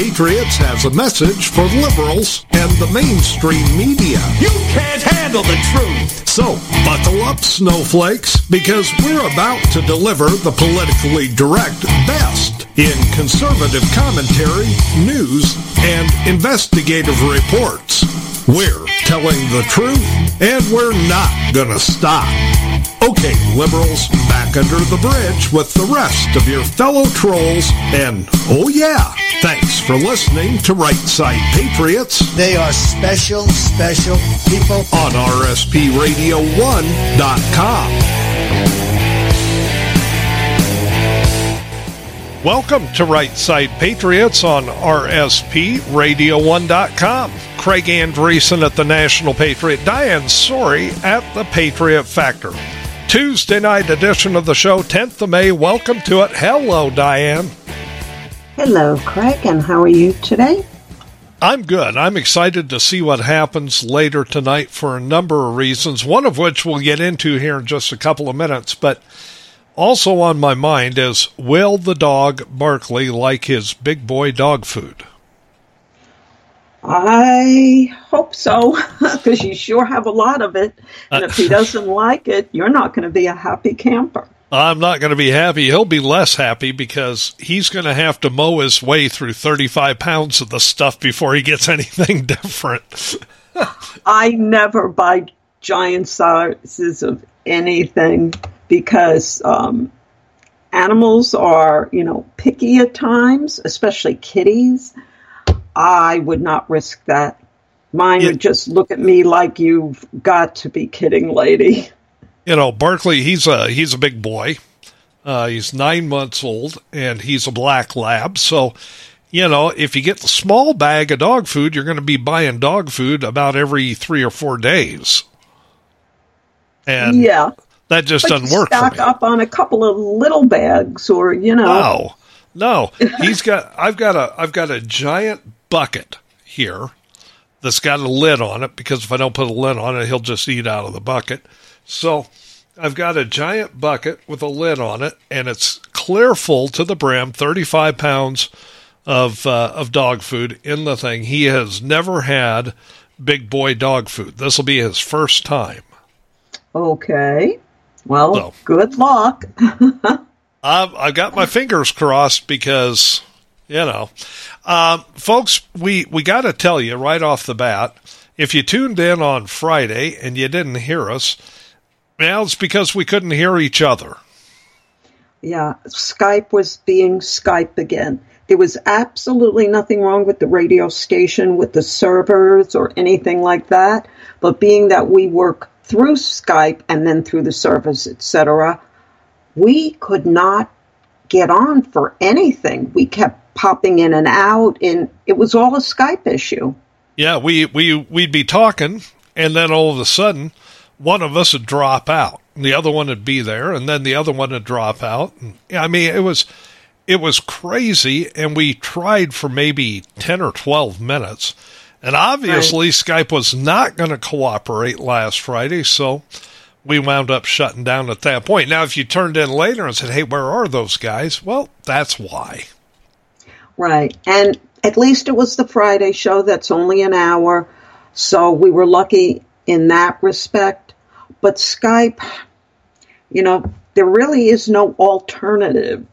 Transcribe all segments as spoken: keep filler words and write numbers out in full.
Patriots has a message for liberals and the mainstream media. You can't handle the truth! So, buckle up, snowflakes, because we're about to deliver the politically direct best in conservative commentary, news, and investigative reports. We're telling the truth, and we're not gonna stop. Okay, liberals, back under the bridge with the rest of your fellow trolls, and oh yeah, thanks for listening to Right Side Patriots. They are special, special people. On R S P radio one dot com. Welcome to Right Side Patriots on R S P radio one dot com. Craig Andreessen at the National Patriot, Diane Sori at the Patriot Factor. Tuesday night edition of the show, tenth of May. Welcome to it. Hello, Diane. Hello, Craig, and how are you today? I'm good. I'm excited to see what happens later tonight for a number of reasons, one of which we'll get into here in just a couple of minutes. But also on my mind is, will the dog Barkley like his big boy dog food? I hope so, because you sure have a lot of it. And if he doesn't like it, you're not going to be a happy camper. I'm not going to be happy. He'll be less happy because he's going to have to mow his way through thirty-five pounds of the stuff before he gets anything different. I never buy giant sizes of anything because um, animals are, you know, picky at times, especially kitties. I would not risk that. Mine yeah. would just look at me like, you've got to be kidding, lady. You know, Barkley, he's a he's a big boy. Uh, he's nine months old, and he's a black lab. So, you know, if you get the small bag of dog food, you're going to be buying dog food about every three or four days. And yeah, that just but doesn't work for me. Stock up on a couple of little bags, or you know. No, no. He's got. I've got a. I've got a giant bucket here that's got a lid on it, because if I don't put a lid on it, he'll just eat out of the bucket. So I've got a giant bucket with a lid on it, and it's clear full to the brim, thirty-five pounds of uh, of dog food in the thing. He has never had big boy dog food. This will be his first time. Okay. Well, so, good luck. I've, I've got my fingers crossed because, you know, um, folks, we, we got to tell you right off the bat, if you tuned in on Friday and you didn't hear us, well, it's because we couldn't hear each other. Yeah, Skype was being Skype again. There was absolutely nothing wrong with the radio station, with the servers or anything like that. But being that we work through Skype and then through the servers, et cetera, we could not get on for anything. We kept popping in and out, and it was all a Skype issue. Yeah, we, we, we'd be talking, and then all of a sudden, one of us would drop out. The other one would be there, and then the other one would drop out. And, I mean, it was it was crazy, and we tried for maybe ten or twelve minutes. And obviously, right. Skype was not going to cooperate last Friday, so we wound up shutting down at that point. Now, if you turned in later and said, hey, where are those guys? Well, that's why. Right. And at least it was the Friday show. That's only an hour. So we were lucky in that respect. But Skype, you know, there really is no alternative.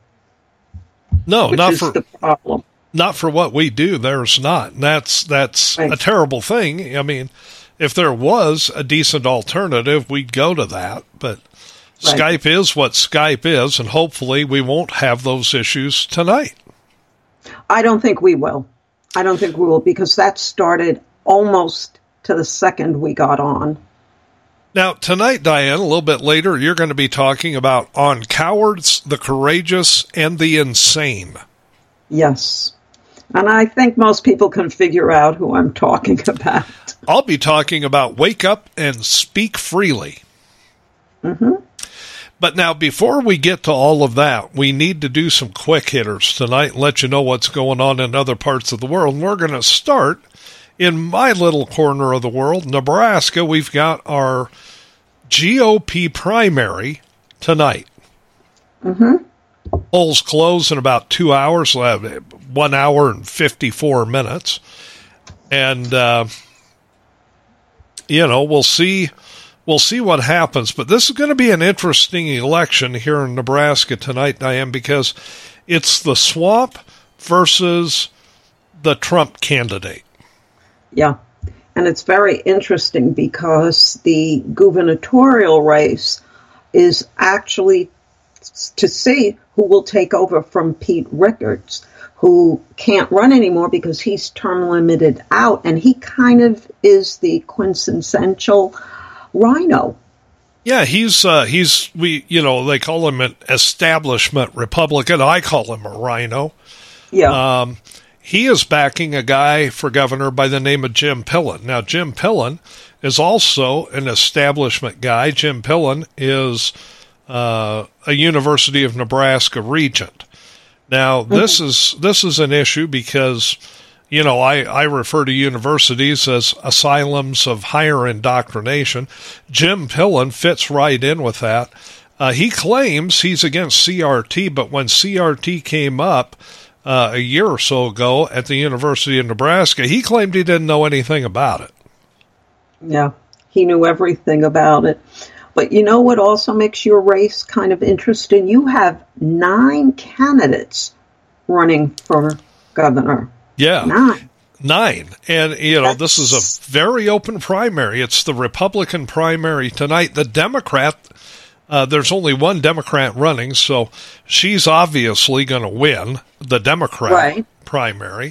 No, which not is for the problem. Not for what we do. There's not. And that's that's right. A terrible thing. I mean, if there was a decent alternative, we'd go to that. But right. Skype is what Skype is, and hopefully we won't have those issues tonight. I don't think we will. I don't think we will, because that started almost to the second we got on. Now, tonight, Diane, a little bit later, you're going to be talking about On Cowards, the Courageous, and the Insane. Yes. And I think most people can figure out who I'm talking about. I'll be talking about Wake Up and Speak Freely. Mm-hmm. But now, before we get to all of that, we need to do some quick hitters tonight and let you know what's going on in other parts of the world. And we're going to start in my little corner of the world, Nebraska. We've got our G O P primary tonight. Mm-hmm. Polls close in about two hours, one hour and fifty-four minutes. And, uh, you know, we'll see, we'll see what happens. But this is going to be an interesting election here in Nebraska tonight, Diane, because it's the swamp versus the Trump candidate. Yeah. And it's very interesting because the gubernatorial race is actually to see who will take over from Pete Rickards, who can't run anymore because he's term limited out, and he kind of is the quintessential rhino. Yeah, he's uh, he's we you know they call him an establishment Republican. I call him a rhino. Yeah. Um, he is backing a guy for governor by the name of Jim Pillen. Now, Jim Pillen is also an establishment guy. Jim Pillen is uh, a University of Nebraska regent. Now, this mm-hmm. is this is an issue because, you know, I, I refer to universities as asylums of higher indoctrination. Jim Pillen fits right in with that. Uh, he claims he's against C R T, but when C R T came up uh, a year or so ago at the University of Nebraska, he claimed he didn't know anything about it. Yeah, he knew everything about it. But you know what also makes your race kind of interesting? You have nine candidates running for governor. Yeah. Nine. Nine. And, you know, That's... this is a very open primary. It's the Republican primary tonight. The Democrat, uh, there's only one Democrat running, so she's obviously going to win the Democrat right. primary.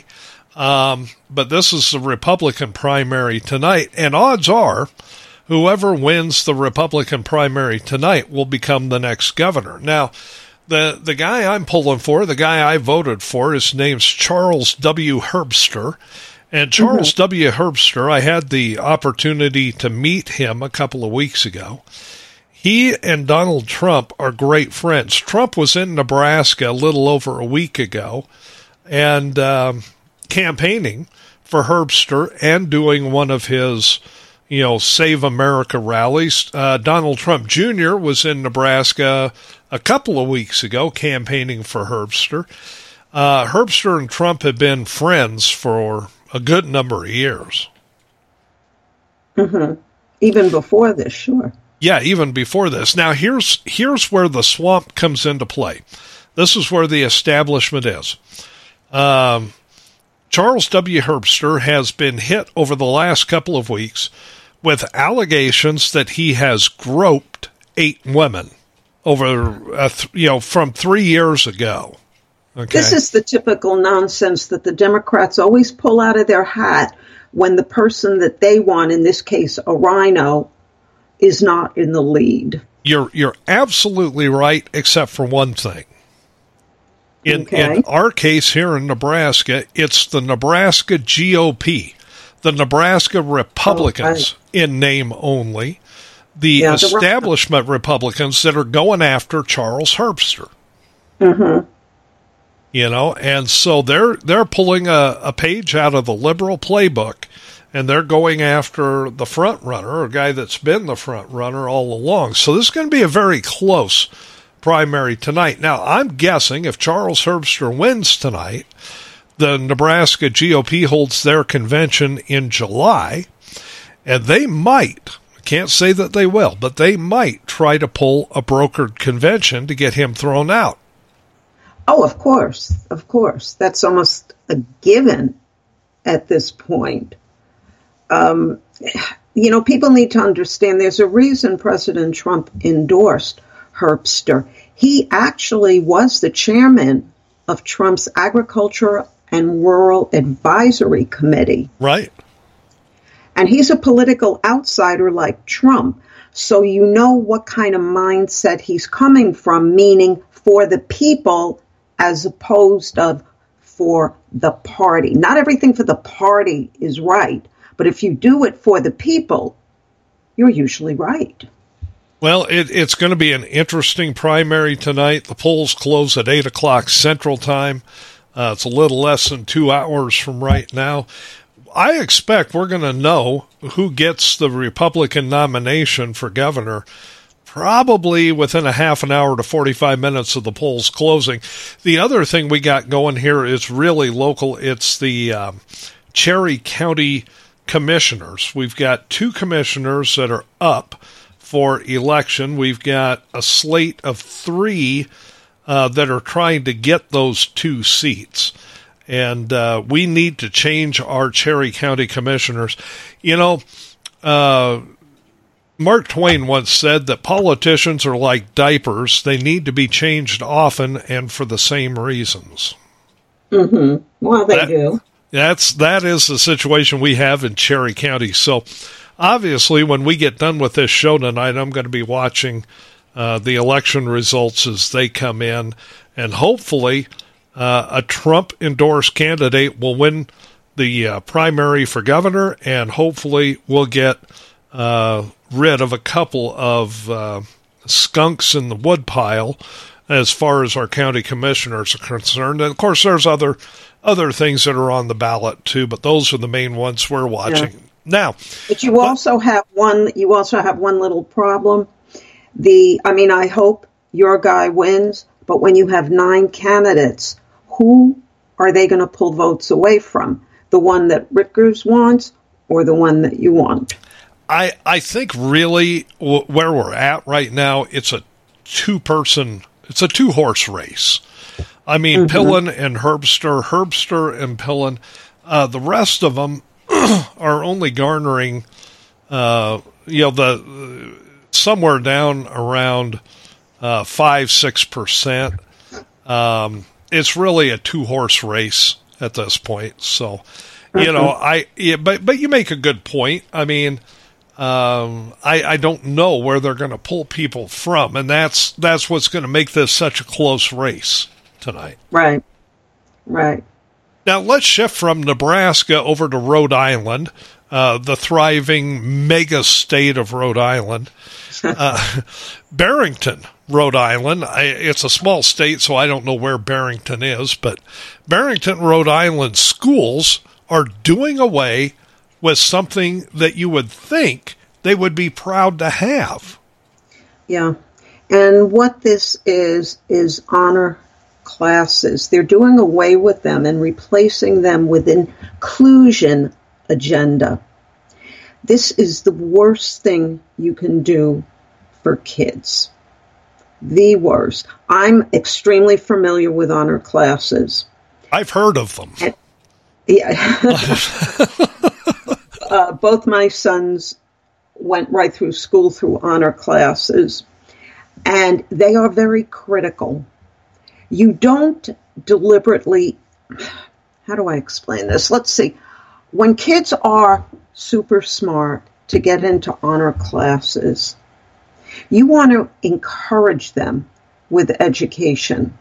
Um, but this is the Republican primary tonight, and odds are whoever wins the Republican primary tonight will become the next governor. Now, the the guy I'm pulling for, the guy I voted for, his name's Charles W. Herbster. And Charles mm-hmm. W. Herbster, I had the opportunity to meet him a couple of weeks ago. He and Donald Trump are great friends. Trump was in Nebraska a little over a week ago and um, campaigning for Herbster and doing one of his you know, Save America rallies. Uh, Donald Trump Junior was in Nebraska a couple of weeks ago campaigning for Herbster. Uh, Herbster and Trump have been friends for a good number of years. Mm-hmm. Even before this, sure. Yeah, even before this. Now, here's here's where the swamp comes into play. This is where the establishment is. Um, Charles W. Herbster has been hit over the last couple of weeks with allegations that he has groped eight women over, uh, th- you know, from three years ago. Okay. This is the typical nonsense that the Democrats always pull out of their hat when the person that they want, in this case, a rhino, is not in the lead. You're you're absolutely right, except for one thing. In, okay. in our case here in Nebraska, it's the Nebraska G O P, the Nebraska Republicans oh, right. in name only, the yeah, establishment the Republicans that are going after Charles Herbster. Mm-hmm. You know, and so they're they're pulling a, a page out of the liberal playbook, and they're going after the front runner, a guy that's been the front runner all along. So this is going to be a very close primary tonight. Now, I'm guessing if Charles Herbster wins tonight, the Nebraska G O P holds their convention in July, and they might, I can't say that they will, but they might try to pull a brokered convention to get him thrown out. Oh, of course, of course. That's almost a given at this point. Um, you know, people need to understand there's a reason President Trump endorsed Herbster. He actually was the chairman of Trump's Agriculture and Rural Advisory Committee. Right. And he's a political outsider like Trump. So you know what kind of mindset he's coming from, meaning for the people as opposed of for the party. Not everything for the party is right, but if you do it for the people, you're usually right. Well, it, it's going to be an interesting primary tonight. The polls close at eight o'clock Central Time. Uh, it's a little less than two hours from right now. I expect we're going to know who gets the Republican nomination for governor probably within a half an hour to forty-five minutes of the polls closing. The other thing we got going here is really local. It's the um, Cherry County Commissioners. We've got two commissioners that are up for election. We've got a slate of three uh, that are trying to get those two seats. And uh, we need to change our Cherry County Commissioners. You know, uh, Mark Twain once said that politicians are like diapers. They need to be changed often and for the same reasons. Mm-hmm. Well, they that, do. That's, that is the situation we have in Cherry County. So, obviously, when we get done with this show tonight, I'm going to be watching uh, the election results as they come in. And hopefully, uh, a Trump-endorsed candidate will win the uh, primary for governor, and hopefully we'll get uh, rid of a couple of uh, skunks in the woodpile as far as our county commissioners are concerned. And, of course, there's other other things that are on the ballot, too, but those are the main ones we're watching. Yeah. Now, but you also have one. You also have one little problem. The, I mean, I hope your guy wins, but when you have nine candidates, who are they going to pull votes away from? The one that Rickers wants, or the one that you want? I I think really w- where we're at right now, it's a two-person, it's a two-horse race. I mean, mm-hmm. Pillen and Herbster, Herbster and Pillen. Uh, the rest of them are only garnering, uh, you know, the uh, somewhere down around uh, five, six percent. Um, it's really a two-horse race at this point. So, you mm-hmm. know, I yeah, but but you make a good point. I mean, um, I I don't know where they're going to pull people from, and that's that's what's going to make this such a close race tonight. Right, right. Now, let's shift from Nebraska over to Rhode Island, uh, the thriving mega state of Rhode Island. Uh, Barrington, Rhode Island. I, it's a small state, so I don't know where Barrington is, but Barrington, Rhode Island schools are doing away with something that you would think they would be proud to have. Yeah, and what this is, is honor classes. They're doing away with them and replacing them with an inclusion agenda. This is the worst thing you can do for kids. The worst. I'm extremely familiar with honor classes. I've heard of them. And, yeah. uh, both my sons went right through school through honor classes, and they are very critical. You don't deliberately, how do I explain this? Let's see. When kids are super smart to get into honor classes, you want to encourage them with education.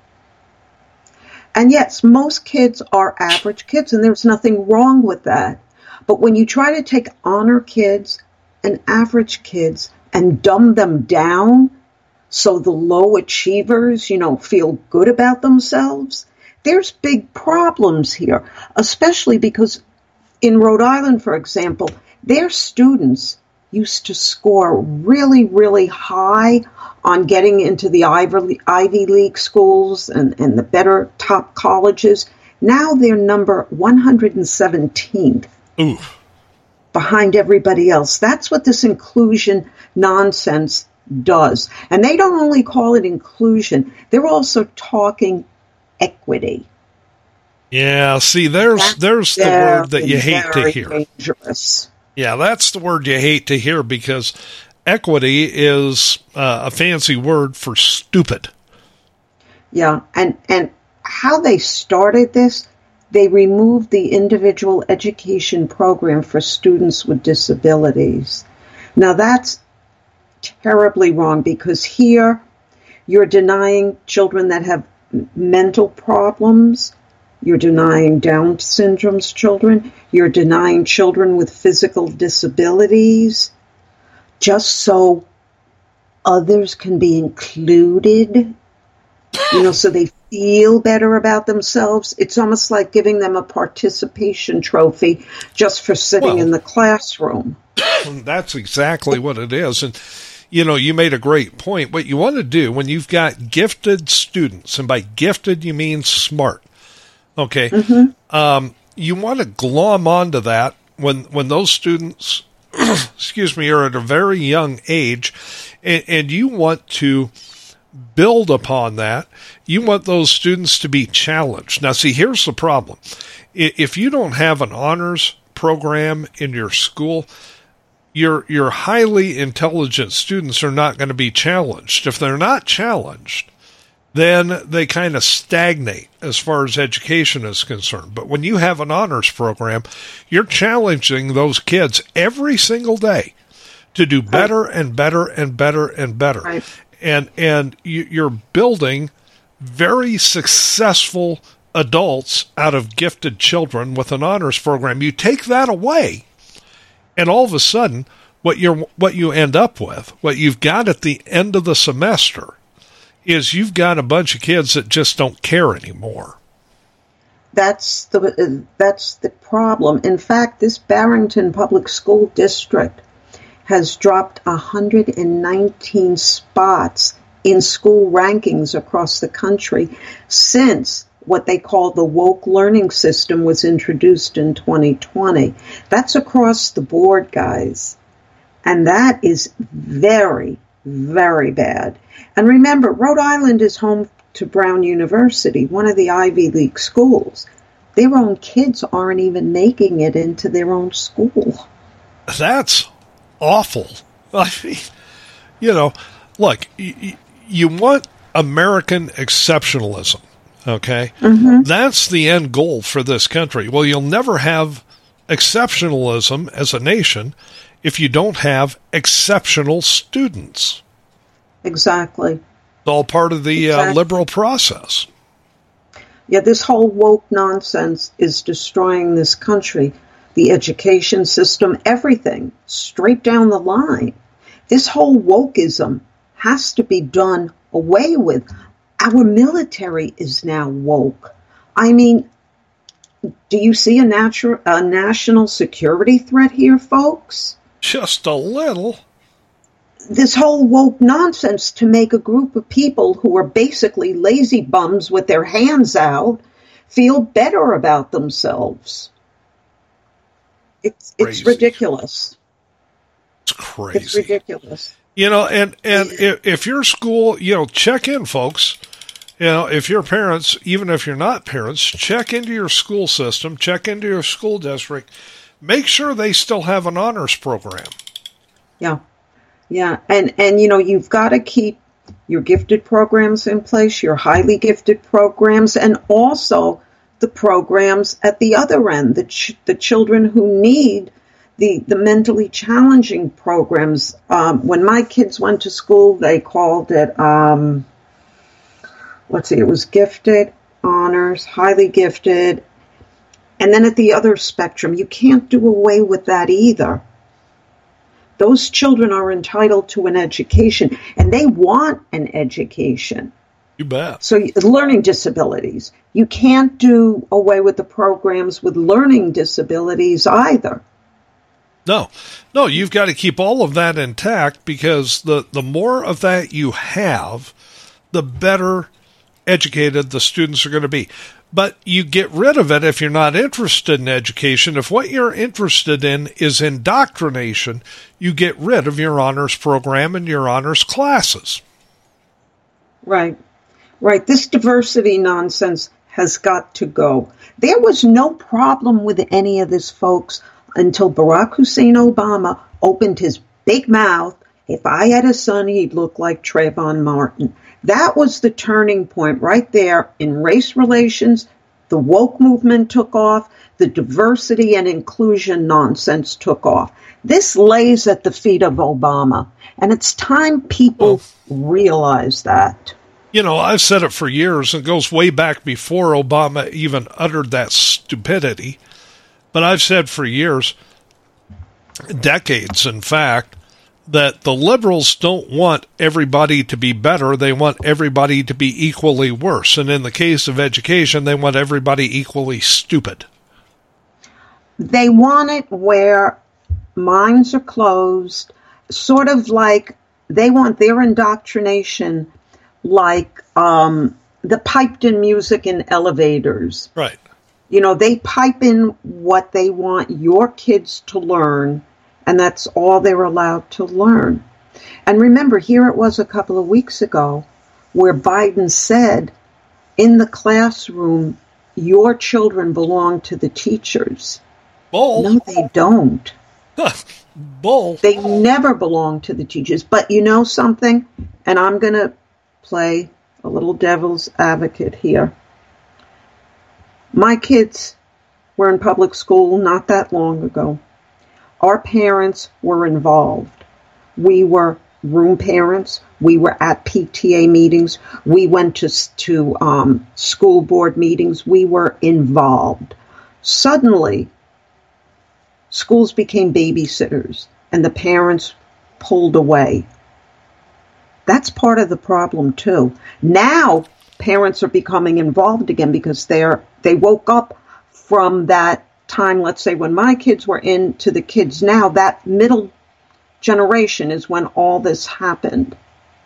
And yes, most kids are average kids, and there's nothing wrong with that. But when you try to take honor kids and average kids and dumb them down so the low achievers, you know, feel good about themselves, there's big problems here, especially because in Rhode Island, for example, their students used to score really, really high on getting into the Ivy, Ivy League schools and, and the better top colleges. Now they're number one hundred seventeenth Ooh. behind everybody else. That's what this inclusion nonsense does. And they don't only call it inclusion, they're also talking equity. Yeah, see, there's that's there's the word that you hate to hear. Dangerous. Yeah, that's the word you hate to hear, because equity is uh, a fancy word for stupid. Yeah, and, and how they started this, they removed the individual education program for students with disabilities. Now, that's terribly wrong, because here you're denying children that have mental problems. You're denying Down syndrome's children. You're denying children with physical disabilities just so others can be included, you know, so they feel better about themselves. It's almost like giving them a participation trophy just for sitting well, in the classroom. That's exactly what it is. And, you know, you made a great point. What you want to do when you've got gifted students, and by gifted you mean smart, okay, mm-hmm. um, you want to glom onto that when when those students, excuse me, are at a very young age, and, and you want to build upon that. You want those students to be challenged. Now, see, here's the problem. If you don't have an honors program in your school, your your highly intelligent students are not going to be challenged. If they're not challenged, then they kind of stagnate as far as education is concerned. But when you have an honors program, you're challenging those kids every single day to do better and better and better and better. Right. And and you, you're building very successful adults out of gifted children with an honors program. You take that away, and all of a sudden, what you're what you end up with, what you've got at the end of the semester, is you've got a bunch of kids that just don't care anymore. That's the that's the problem. In fact, this Barrington Public School District has dropped one hundred nineteen spots in school rankings across the country since what they call the woke learning system was introduced in twenty twenty. That's across the board, guys. And that is very, very bad. And remember, Rhode Island is home to Brown University, one of the Ivy League schools. Their own kids aren't even making it into their own school. That's awful. I mean, you know, look, you, you want American exceptionalism, okay? Mm-hmm. That's the end goal for this country. Well, you'll never have exceptionalism as a nation if you don't have exceptional students. Exactly. It's all part of the exactly. uh, liberal process. Yeah, this whole woke nonsense is destroying this country. The education system, everything, straight down the line. This whole wokeism has to be done away with. Our military is now woke. I mean, do you see a, natu- a national security threat here, folks? Just a little. This whole woke nonsense to make a group of people who are basically lazy bums with their hands out feel better about themselves. It's it's ridiculous. It's crazy. It's ridiculous. You know, and, and if, if your school, you know, check in, folks. You know, if you're parents, even if you're not parents, check into your school system, check into your school district. Make sure they still have an honors program. Yeah. Yeah. And, and you know, you've got to keep your gifted programs in place, your highly gifted programs, and also the programs at the other end, the ch- the children who need the, the mentally challenging programs. Um, when my kids went to school, they called it, um, let's see, it was gifted, honors, highly gifted. And then at the other spectrum, you can't do away with that either. Those children are entitled to an education, and they want an education. You bet. So learning disabilities. You can't do away with the programs with learning disabilities either. No, no, you've got to keep all of that intact, because the, the more of that you have, the better educated the students are going to be. But you get rid of it if you're not interested in education. If what you're interested in is indoctrination, you get rid of your honors program and your honors classes. Right. Right. This diversity nonsense has got to go. There was no problem with any of this, folks, until Barack Hussein Obama opened his big mouth. If I had a son, he'd look like Trayvon Martin. That was the turning point right there in race relations. The woke movement took off. The diversity and inclusion nonsense took off. This lays at the feet of Obama, and it's time people well, realize that. You know, I've said it for years, and it goes way back before Obama even uttered that stupidity. But I've said for years, decades in fact, that the liberals don't want everybody to be better. They want everybody to be equally worse. And in the case of education, they want everybody equally stupid. They want it where minds are closed, sort of like they want their indoctrination like um, the piped-in music in elevators. Right. You know, they pipe in what they want your kids to learn, and that's all they're allowed to learn. And remember, here it was a couple of weeks ago where Biden said, in the classroom, your children belong to the teachers. Bull. No, they don't. Bull. They never belong to the teachers. But you know something? And I'm going to play a little devil's advocate here. My kids were in public school not that long ago. Our parents were involved. We were room parents. We were at P T A meetings. We went to, to um, school board meetings. We were involved. Suddenly, schools became babysitters, and the parents pulled away. That's part of the problem, too. Now, parents are becoming involved again because they're they woke up from that time, let's say, when my kids were into the kids now, that middle generation is when all this happened.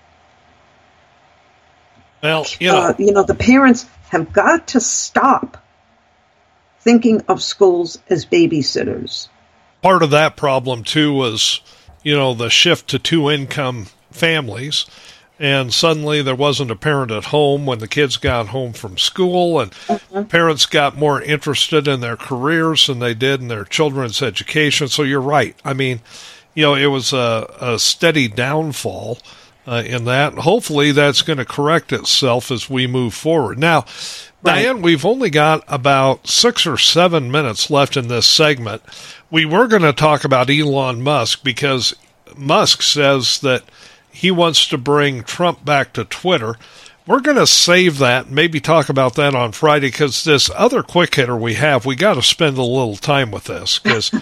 Well, you know, uh, you know, the parents have got to stop thinking of schools as babysitters. Part of that problem, too, was, you know, the shift to two-income families. And suddenly there wasn't a parent at home when the kids got home from school, and mm-hmm. parents got more interested in their careers than they did in their children's education. So you're right. I mean, you know, it was a, a steady downfall uh, in that. Hopefully that's going to correct itself as we move forward. Now, right. Diane, we've only got about six or seven minutes left in this segment. We were going to talk about Elon Musk because Musk says that he wants to bring Trump back to Twitter. We're going to save that, maybe talk about that on Friday, because this other quick hitter we have, we got to spend a little time with this, because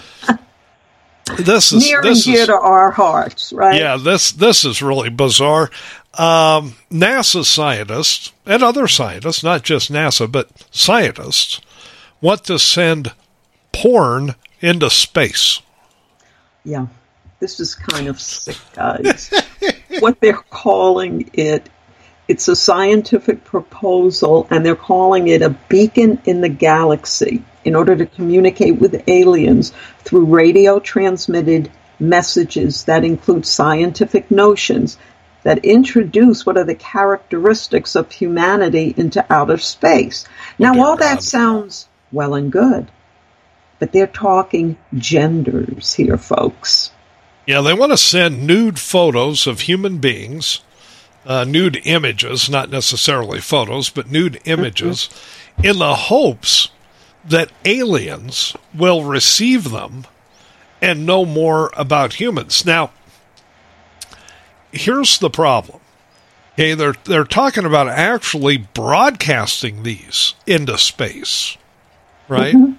this is near this and dear is, to our hearts, right? Yeah, this this is really bizarre. Um, NASA scientists and other scientists, not just NASA, but scientists, want to send porn into space. Yeah. This is kind of sick, guys. What they're calling it, it's a scientific proposal, and they're calling it a beacon in the galaxy in order to communicate with aliens through radio-transmitted messages that include scientific notions that introduce what are the characteristics of humanity into outer space. Now, oh, all God. that sounds well and good, but they're talking genders here, folks. Yeah, they want to send nude photos of human beings, uh, nude images, not necessarily photos, but nude images, mm-hmm. in the hopes that aliens will receive them and know more about humans. Now, here's the problem. Okay, they're they're talking about actually broadcasting these into space, right? Mm-hmm.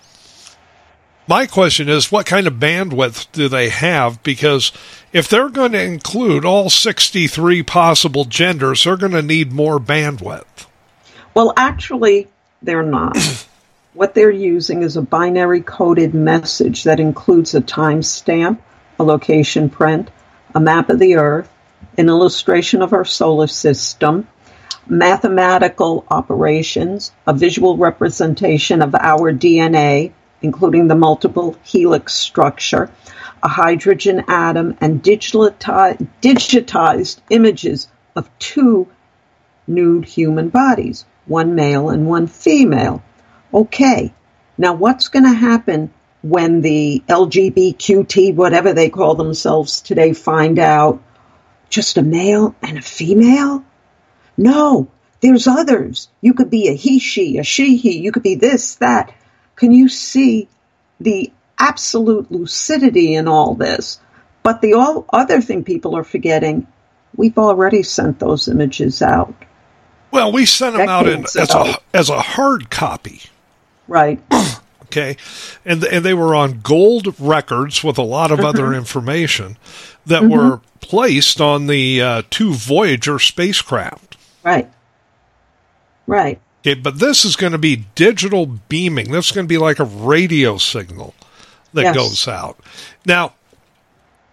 My question is, what kind of bandwidth do they have? Because if they're going to include all sixty-three possible genders, they're going to need more bandwidth. Well, actually, they're not. What they're using is a binary coded message that includes a timestamp, a location print, a map of the Earth, an illustration of our solar system, mathematical operations, a visual representation of our D N A, including the multiple helix structure, a hydrogen atom, and digitized, digitized images of two nude human bodies, one male and one female. Okay, now what's going to happen when the L G B T Q, whatever they call themselves today, find out just a male and a female? No, there's others. You could be a he, she, a she, he. You could be this, that. Can you see the absolute lucidity in all this? But the all other thing people are forgetting, we've already sent those images out. Well, we sent them out in, as a as a hard copy. Right. Okay. And and they were on gold records with a lot of mm-hmm. other information that mm-hmm. were placed on the uh, two Voyager spacecraft. Right. Right. Okay, but this is going to be digital beaming. This is going to be like a radio signal that yes. goes out. Now,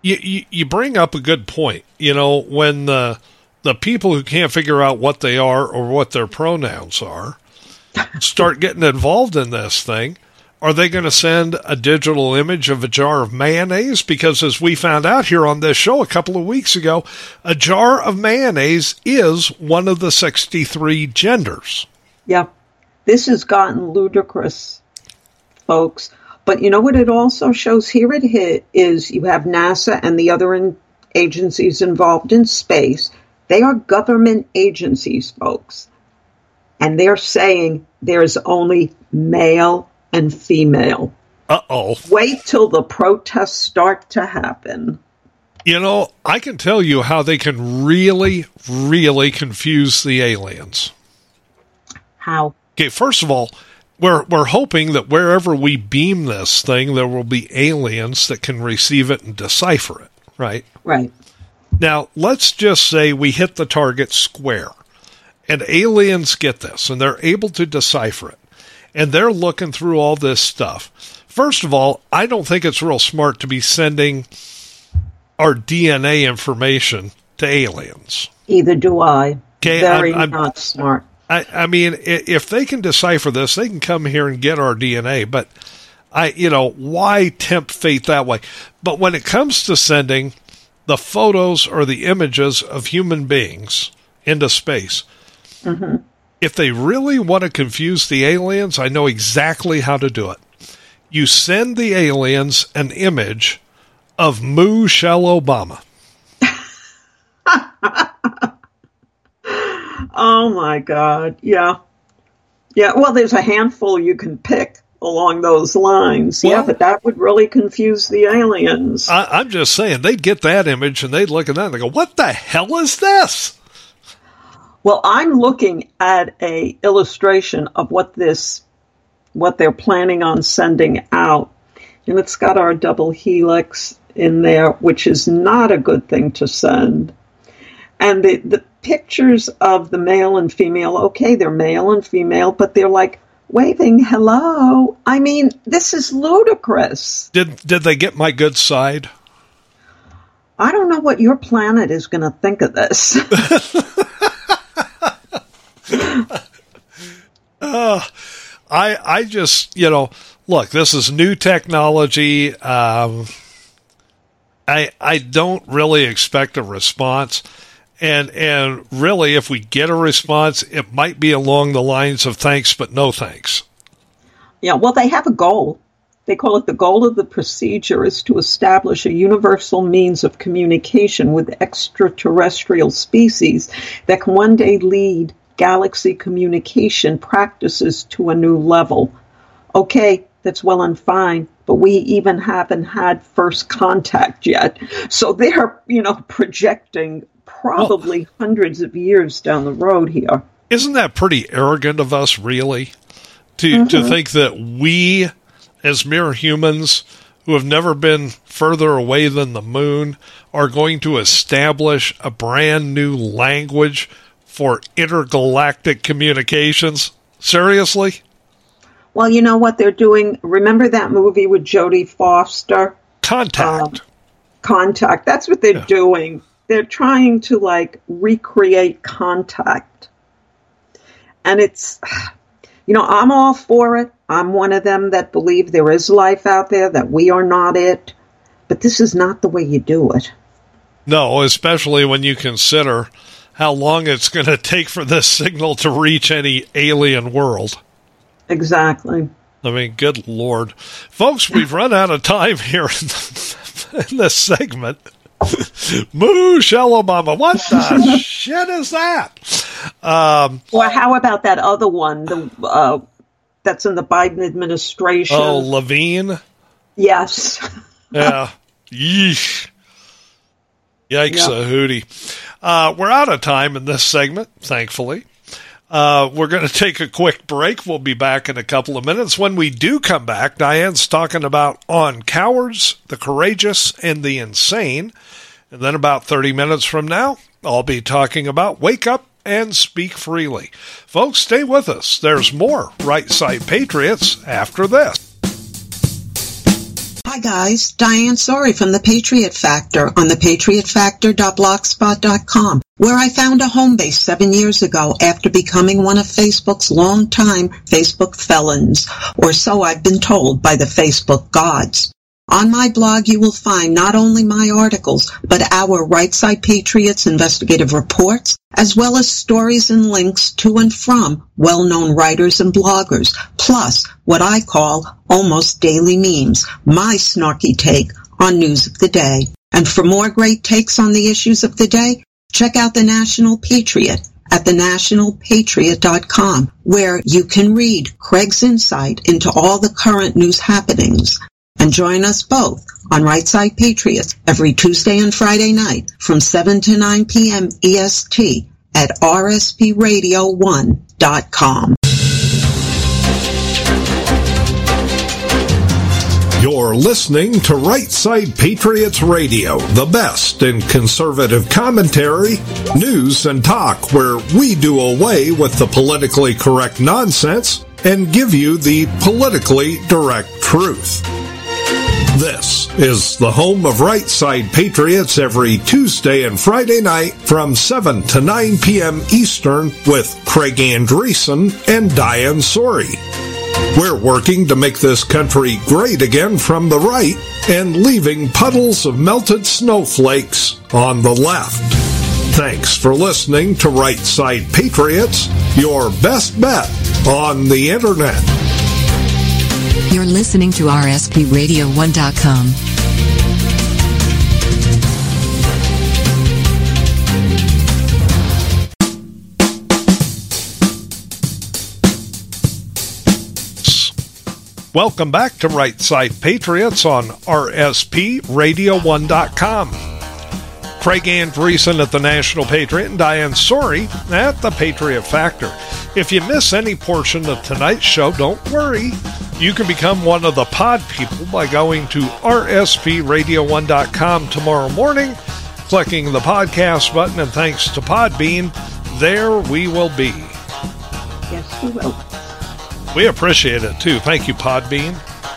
You, you, you bring up a good point. You know, when the, the people who can't figure out what they are or what their pronouns are start getting involved in this thing, are they going to send a digital image of a jar of mayonnaise? Because as we found out here on this show a couple of weeks ago, a jar of mayonnaise is one of the sixty-three genders. Yeah, this has gotten ludicrous, folks. But you know what it also shows? Here it hit is you have NASA and the other in, agencies involved in space. They are government agencies, folks. And they're saying there's only male and female. Uh-oh. Wait till the protests start to happen. You know, I can tell you how they can really, really confuse the aliens. How? Okay, first of all, we're we're hoping that wherever we beam this thing, there will be aliens that can receive it and decipher it, right? Right. Now, let's just say we hit the target square, and aliens get this, and they're able to decipher it, and they're looking through all this stuff. First of all, I don't think it's real smart to be sending our D N A information to aliens. Either do I. Okay, Very I'm, I'm, not smart. I, I mean, if they can decipher this, they can come here and get our D N A, but I, you know, why tempt fate that way? But when it comes to sending the photos or the images of human beings into space, mm-hmm. if they really want to confuse the aliens, I know exactly how to do it. You send the aliens an image of Michelle Obama. Oh, my God. Yeah. Yeah, well, there's a handful you can pick along those lines. Well, yeah, but that would really confuse the aliens. I, I'm just saying, they'd get that image and they'd look at that and they go, what the hell is this? Well, I'm looking at a illustration of what this, what they're planning on sending out. And it's got our double helix in there, which is not a good thing to send. And the, the pictures of the male and female, okay, they're male and female, but they're like waving hello. I mean, this is ludicrous. Did did they get my good side? I don't know what your planet is going to think of this. uh, I I just, you know, look, this is new technology. Um, I I don't really expect a response. And and really, if we get a response, it might be along the lines of thanks, but no thanks. Yeah, well, they have a goal. They call it the goal of the procedure is to establish a universal means of communication with extraterrestrial species that can one day lead galaxy communication practices to a new level. Okay, that's well and fine, but we even haven't had first contact yet. So they're, you know, projecting probably well, hundreds of years down the road here. Isn't that pretty arrogant of us, really? To mm-hmm. to think that we, as mere humans who have never been further away than the moon, are going to establish a brand new language for intergalactic communications? Seriously? Well, you know what they're doing? Remember that movie with Jodie Foster? Contact. Um, Contact. That's what they're yeah. doing. They're trying to, like, recreate Contact. And it's, you know, I'm all for it. I'm one of them that believe there is life out there, that we are not it. But this is not the way you do it. No, especially when you consider how long it's going to take for this signal to reach any alien world. Exactly. I mean, good Lord. Folks, we've run out of time here in, the, in this segment. Michelle Obama. What the shit is that? Um, or how about that other one the, uh, that's in the Biden administration? Oh, Levine? Yes. Yeah. Yeesh. Yikes yep. a hootie. Uh, we're out of time in this segment, thankfully. Uh, we're going to take a quick break. We'll be back in a couple of minutes. When we do come back, Diane's talking about On Cowards, the Courageous, and the Insane. And then about thirty minutes from now, I'll be talking about Wake Up and Speak Freely. Folks, stay with us. There's more Right Side Patriots after this. Hi guys, Diane Sorey from The Patriot Factor on the patriot factor dot blogspot dot com, where I found a home base seven years ago after becoming one of Facebook's longtime Facebook felons, or so I've been told by the Facebook gods. On my blog, you will find not only my articles, but our Right Side Patriots investigative reports, as well as stories and links to and from well-known writers and bloggers, plus what I call almost daily memes, my snarky take on news of the day. And for more great takes on the issues of the day, check out The National Patriot at the national patriot dot com, where you can read Craig's insight into all the current news happenings. And join us both on Right Side Patriots every Tuesday and Friday night from seven to nine p.m. E S T at r s p radio one dot com. You're listening to Right Side Patriots Radio, the best in conservative commentary, news, and talk, where we do away with the politically correct nonsense and give you the politically direct truth. This is the home of Right Side Patriots every Tuesday and Friday night from seven to nine p.m. Eastern with Craig Andreessen and Diane Sorey. We're working to make this country great again from the right and leaving puddles of melted snowflakes on the left. Thanks for listening to Right Side Patriots, your best bet on the Internet. You're listening to r s p radio one dot com. Welcome back to Right Side Patriots on r s p radio one dot com. Craig Andreessen at the National Patriot and Diane Sorey at the Patriot Factor. If you miss any portion of tonight's show, don't worry. You can become one of the pod people by going to r s p radio one dot com tomorrow morning, clicking the podcast button, and thanks to Podbean, there we will be. Yes, we will. We appreciate it, too. Thank you, Podbean.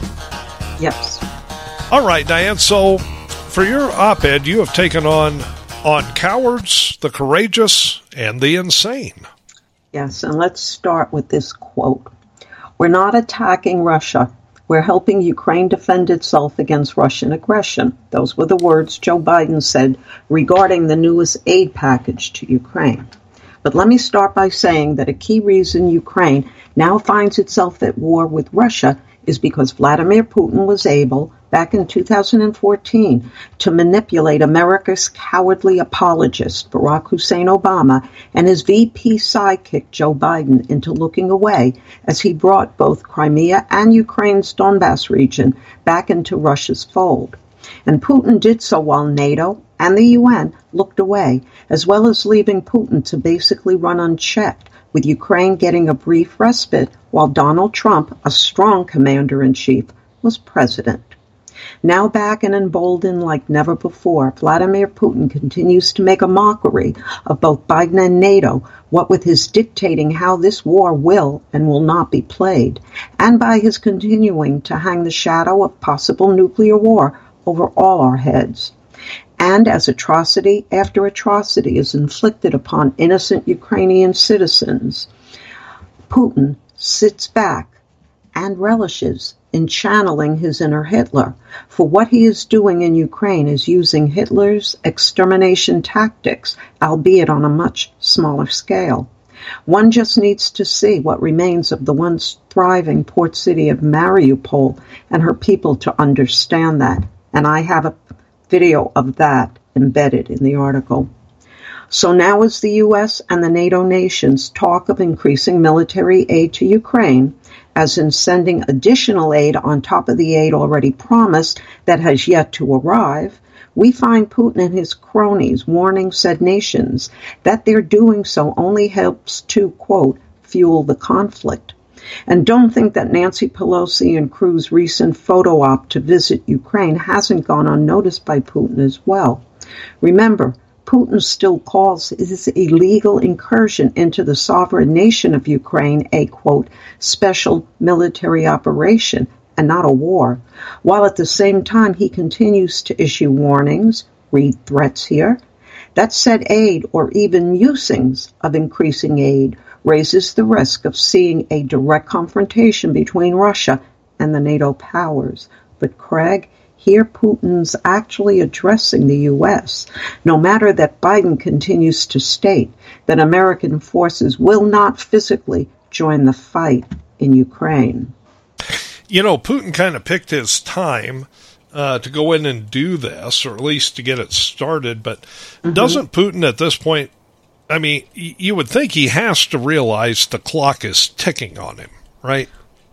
Yes. All right, Diane, so for your op-ed, you have taken on on cowards, the courageous, and the insane. Yes, and let's start with this quote. We're not attacking Russia. We're helping Ukraine defend itself against Russian aggression. Those were the words Joe Biden said regarding the newest aid package to Ukraine. But let me start by saying that a key reason Ukraine now finds itself at war with Russia is because Vladimir Putin was able, back in two thousand fourteen, to manipulate America's cowardly apologist, Barack Hussein Obama, and his V P sidekick, Joe Biden, into looking away as he brought both Crimea and Ukraine's Donbass region back into Russia's fold. And Putin did so while NATO and the U N looked away, as well as leaving Putin to basically run unchecked, with Ukraine getting a brief respite while Donald Trump, a strong commander-in-chief, was president. Now back and emboldened like never before, Vladimir Putin continues to make a mockery of both Biden and NATO, what with his dictating how this war will and will not be played, and by his continuing to hang the shadow of possible nuclear war over all our heads. And as atrocity after atrocity is inflicted upon innocent Ukrainian citizens, Putin sits back and relishes in channeling his inner Hitler. For what he is doing in Ukraine is using Hitler's extermination tactics, albeit on a much smaller scale. One just needs to see what remains of the once thriving port city of Mariupol and her people to understand that. And I have a video of that embedded in the article. So now as the U S and the NATO nations talk of increasing military aid to Ukraine, as in sending additional aid on top of the aid already promised that has yet to arrive, we find Putin and his cronies warning said nations that their doing so only helps to, quote, fuel the conflict. And don't think that Nancy Pelosi and crew's recent photo op to visit Ukraine hasn't gone unnoticed by Putin as well. Remember, Putin still calls his illegal incursion into the sovereign nation of Ukraine a, quote, special military operation, and not a war, while at the same time he continues to issue warnings, read threats here, that said aid or even musings of increasing aid raises the risk of seeing a direct confrontation between Russia and the NATO powers. But Craig, here Putin's actually addressing the U S, no matter that Biden continues to state that American forces will not physically join the fight in Ukraine. You know, Putin kind of picked his time uh, to go in and do this, or at least to get it started, but mm-hmm. doesn't Putin at this point, I mean, y- you would think he has to realize the clock is ticking on him, right?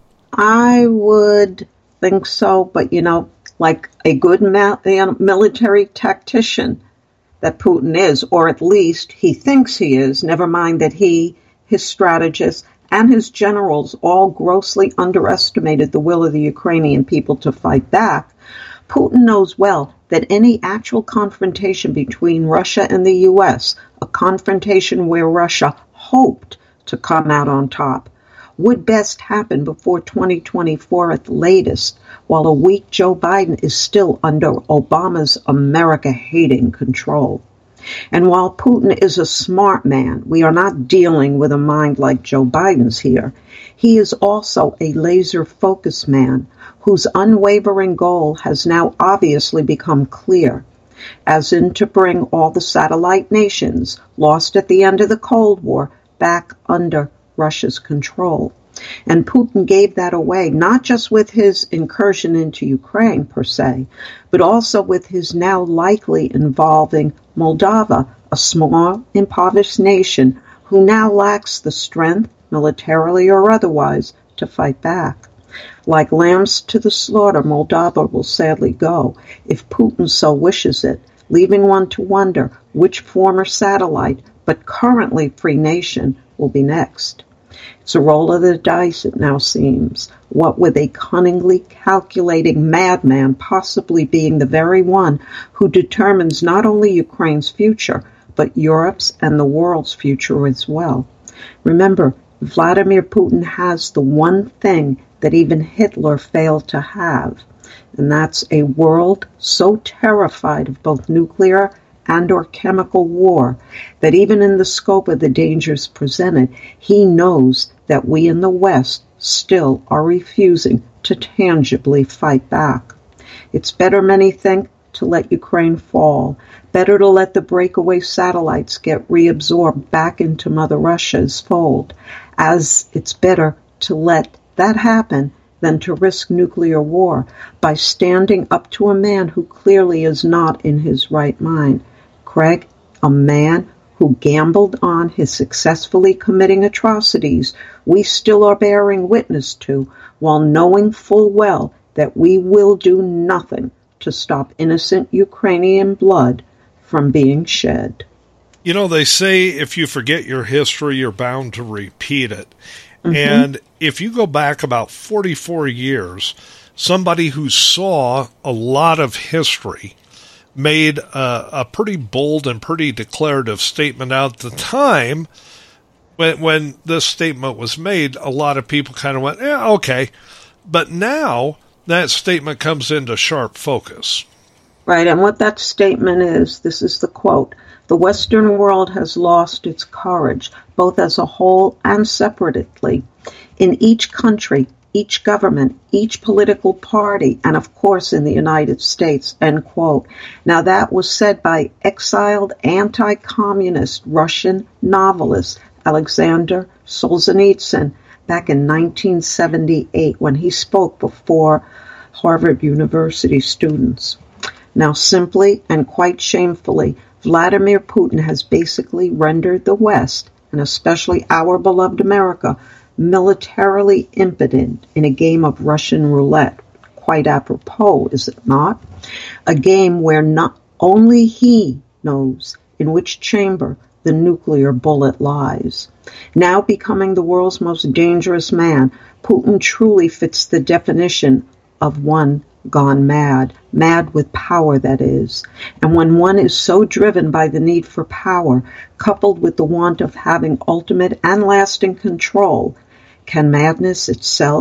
I would think so, but you know, like a good ma- military tactician that Putin is, or at least he thinks he is, never mind that he, his strategists, and his generals all grossly underestimated the will of the Ukrainian people to fight back. Putin knows well that any actual confrontation between Russia and the U S, a confrontation where Russia hoped to come out on top, would best happen before twenty twenty-four at the latest, while a weak Joe Biden is still under Obama's America-hating control. And while Putin is a smart man, we are not dealing with a mind like Joe Biden's here. He is also a laser-focused man whose unwavering goal has now obviously become clear, as in to bring all the satellite nations lost at the end of the Cold War back under Russia's control. And Putin gave that away, not just with his incursion into Ukraine per se, but also with his now likely involving Moldova, a small, impoverished nation who now lacks the strength, militarily or otherwise, to fight back. Like lambs to the slaughter, Moldova will sadly go, if Putin so wishes it, leaving one to wonder which former satellite, but currently free nation, will be next. It's a roll of the dice, it now seems, what with a cunningly calculating madman possibly being the very one who determines not only Ukraine's future, but Europe's and the world's future as well. Remember, Vladimir Putin has the one thing that even Hitler failed to have, and that's a world so terrified of both nuclear and or chemical war that even in the scope of the dangers presented, he knows that we in the West still are refusing to tangibly fight back. It's better, many think, to let Ukraine fall, better to let the breakaway satellites get reabsorbed back into Mother Russia's fold, as it's better to let that happen than to risk nuclear war by standing up to a man who clearly is not in his right mind. Craig, a man who gambled on his successfully committing atrocities we still are bearing witness to, while knowing full well that we will do nothing to stop innocent Ukrainian blood from being shed. You know, they say if you forget your history, you're bound to repeat it. Mm-hmm. And if you go back about forty-four years, somebody who saw a lot of history made a, a pretty bold and pretty declarative statement at the time. When, when this statement was made, a lot of people kind of went, yeah, okay. But now that statement comes into sharp focus. Right, and what that statement is, this is the quote, "The Western world has lost its courage, both as a whole and separately. In each country, each government, each political party, and of course in the United States," end quote. Now that was said by exiled anti-communist Russian novelist Alexander Solzhenitsyn back in nineteen seventy-eight when he spoke before Harvard University students. Now simply and quite shamefully, Vladimir Putin has basically rendered the West, and especially our beloved America, militarily impotent in a game of Russian roulette. Quite apropos, is it not? A game where not only he knows in which chamber the nuclear bullet lies. Now becoming the world's most dangerous man, Putin truly fits the definition of one gone mad, mad with power, that is. And when one is so driven by the need for power, coupled with the want of having ultimate and lasting control, can madness itself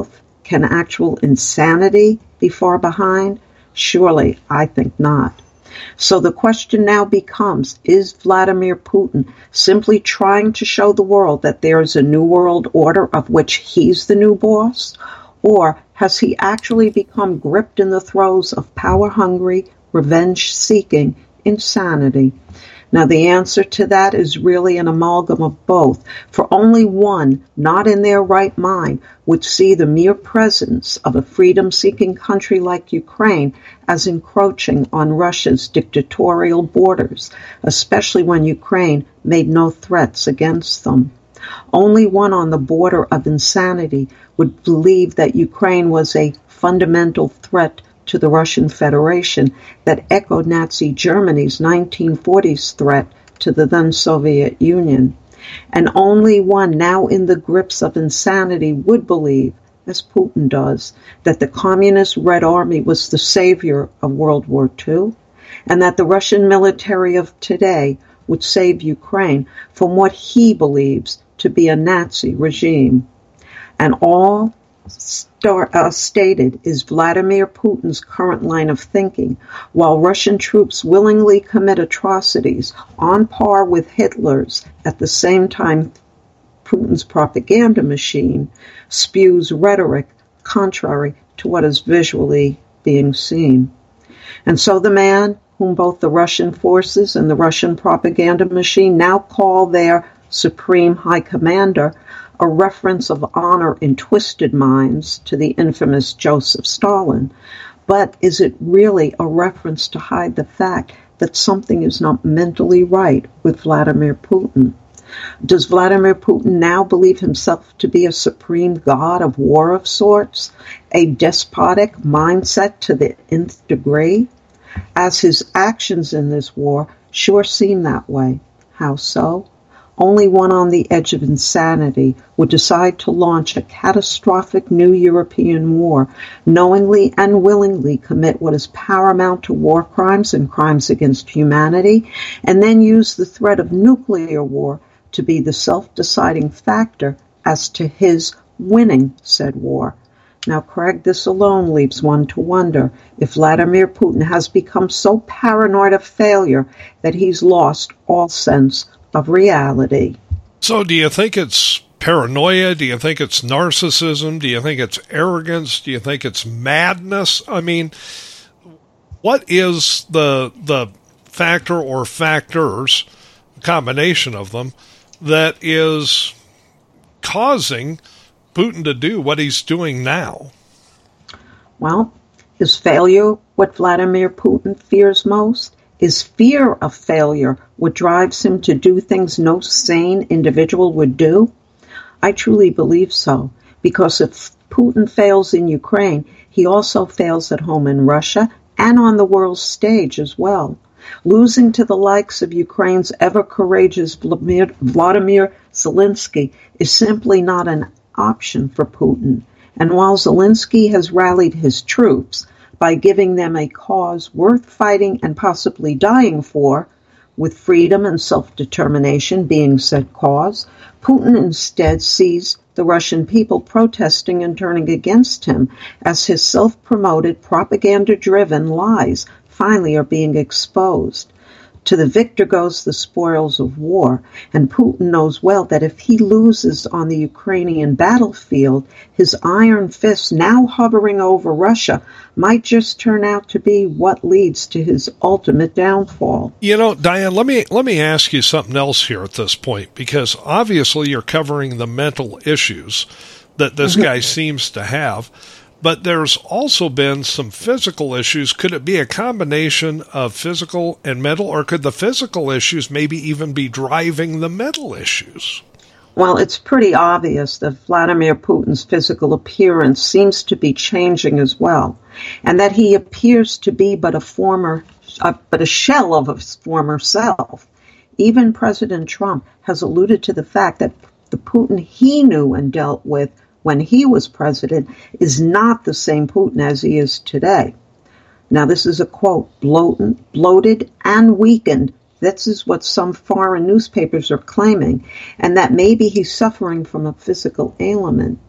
Can actual insanity be far behind? Surely, I think not. So the question now becomes, is Vladimir Putin simply trying to show the world that there is a new world order of which he's the new boss? Or has he actually become gripped in the throes of power-hungry, revenge-seeking insanity? Now, the answer to that is really an amalgam of both, for only one, not in their right mind, would see the mere presence of a freedom-seeking country like Ukraine as encroaching on Russia's dictatorial borders, especially when Ukraine made no threats against them. Only one on the border of insanity would believe that Ukraine was a fundamental threat to the Russian Federation that echoed Nazi Germany's nineteen forties threat to the then Soviet Union. And only one now in the grips of insanity would believe, as Putin does, that the Communist Red Army was the savior of World War Two, and that the Russian military of today would save Ukraine from what he believes to be a Nazi regime. And all Star, uh, stated is Vladimir Putin's current line of thinking, while Russian troops willingly commit atrocities on par with Hitler's. At the same time, Putin's propaganda machine spews rhetoric contrary to what is visually being seen. And so the man whom both the Russian forces and the Russian propaganda machine now call their supreme high commander, a reference of honor in twisted minds to the infamous Joseph Stalin. But is it really a reference to hide the fact that something is not mentally right with Vladimir Putin? Does Vladimir Putin now believe himself to be a supreme god of war of sorts, a despotic mindset to the nth degree? As his actions in this war sure seem that way. How so? Only one on the edge of insanity would decide to launch a catastrophic new European war, knowingly and willingly commit what is paramount to war crimes and crimes against humanity, and then use the threat of nuclear war to be the self-deciding factor as to his winning said war. Now, Craig, this alone leaves one to wonder if Vladimir Putin has become so paranoid of failure that he's lost all sense of reality. So do you think it's paranoia? Do you think it's narcissism? Do you think it's arrogance? Do you think it's madness? I mean, what is the the factor or factors, combination of them, that is causing Putin to do what he's doing now? Well, is failure what Vladimir Putin fears most? Is fear of failure what drives him to do things no sane individual would do? I truly believe so, because if Putin fails in Ukraine, he also fails at home in Russia and on the world stage as well. Losing to the likes of Ukraine's ever-courageous Vladimir, Vladimir Zelensky is simply not an option for Putin. And while Zelensky has rallied his troops by giving them a cause worth fighting and possibly dying for, with freedom and self-determination being said cause, Putin instead sees the Russian people protesting and turning against him as his self-promoted, propaganda-driven lies finally are being exposed. To the victor goes the spoils of war, and Putin knows well that if he loses on the Ukrainian battlefield, his iron fist now hovering over Russia might just turn out to be what leads to his ultimate downfall. You know, Diane, let me let me ask you something else here at this point, because obviously you're covering the mental issues that this guy seems to have. But there's also been some physical issues. Could it be a combination of physical and mental, or could the physical issues maybe even be driving the mental issues? Well, it's pretty obvious that Vladimir Putin's physical appearance seems to be changing as well, and that he appears to be but a former, uh, but a shell of his former self. Even President Trump has alluded to the fact that the Putin he knew and dealt with when he was president is not the same Putin as he is today. Now, this is a quote, bloated, bloated and weakened. This is what some foreign newspapers are claiming, and that maybe he's suffering from a physical ailment.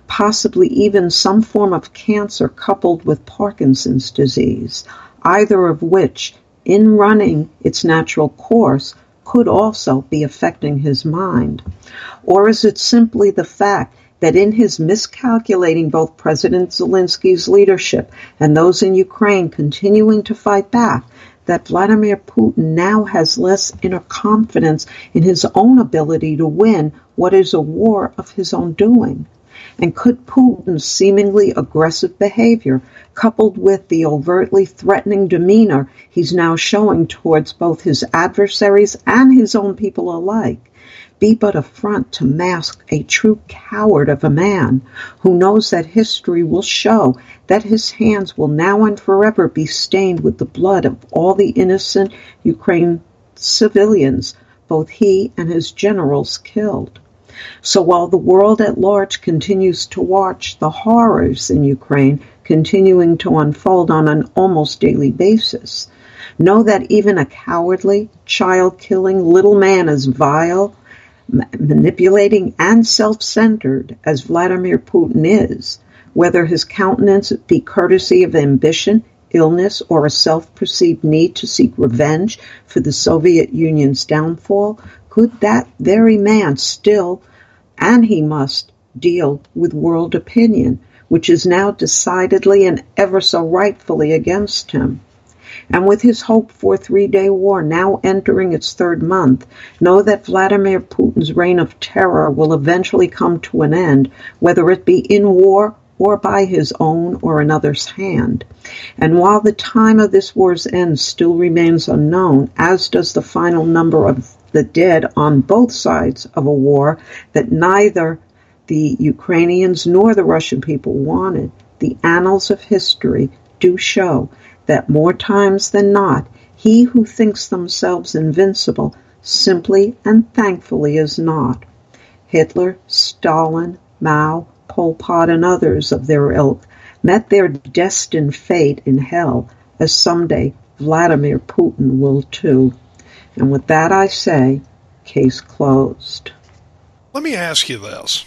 possibly even some form of cancer coupled with Parkinson's disease, either of which, in running its natural course, could also be affecting his mind? Or is it simply the fact that in his miscalculating both President Zelensky's leadership and those in Ukraine continuing to fight back, that Vladimir Putin now has less inner confidence in his own ability to win what is a war of his own doing? And could Putin's seemingly aggressive behavior, coupled with the overtly threatening demeanor he's now showing towards both his adversaries and his own people alike, be but a front to mask a true coward of a man who knows that history will show that his hands will now and forever be stained with the blood of all the innocent Ukrainian civilians both he and his generals killed? So while the world at large continues to watch the horrors in Ukraine continuing to unfold on an almost daily basis, know that even a cowardly, child-killing little man as vile, ma- manipulating, and self-centered as Vladimir Putin is, whether his countenance be courtesy of ambition, illness, or a self-perceived need to seek revenge for the Soviet Union's downfall, could that very man still, and he must, deal with world opinion, which is now decidedly and ever so rightfully against him? And with his hoped-for three-day war now entering its third month, know that Vladimir Putin's reign of terror will eventually come to an end, whether it be in war or by his own or another's hand. And while the time of this war's end still remains unknown, as does the final number of the dead on both sides of a war that neither the Ukrainians nor the Russian people wanted, the annals of history do show that more times than not, he who thinks themselves invincible simply and thankfully is not. Hitler, Stalin, Mao, Pol Pot, and others of their ilk met their destined fate in hell, as someday Vladimir Putin will too. And with that I say, case closed. Let me ask you this.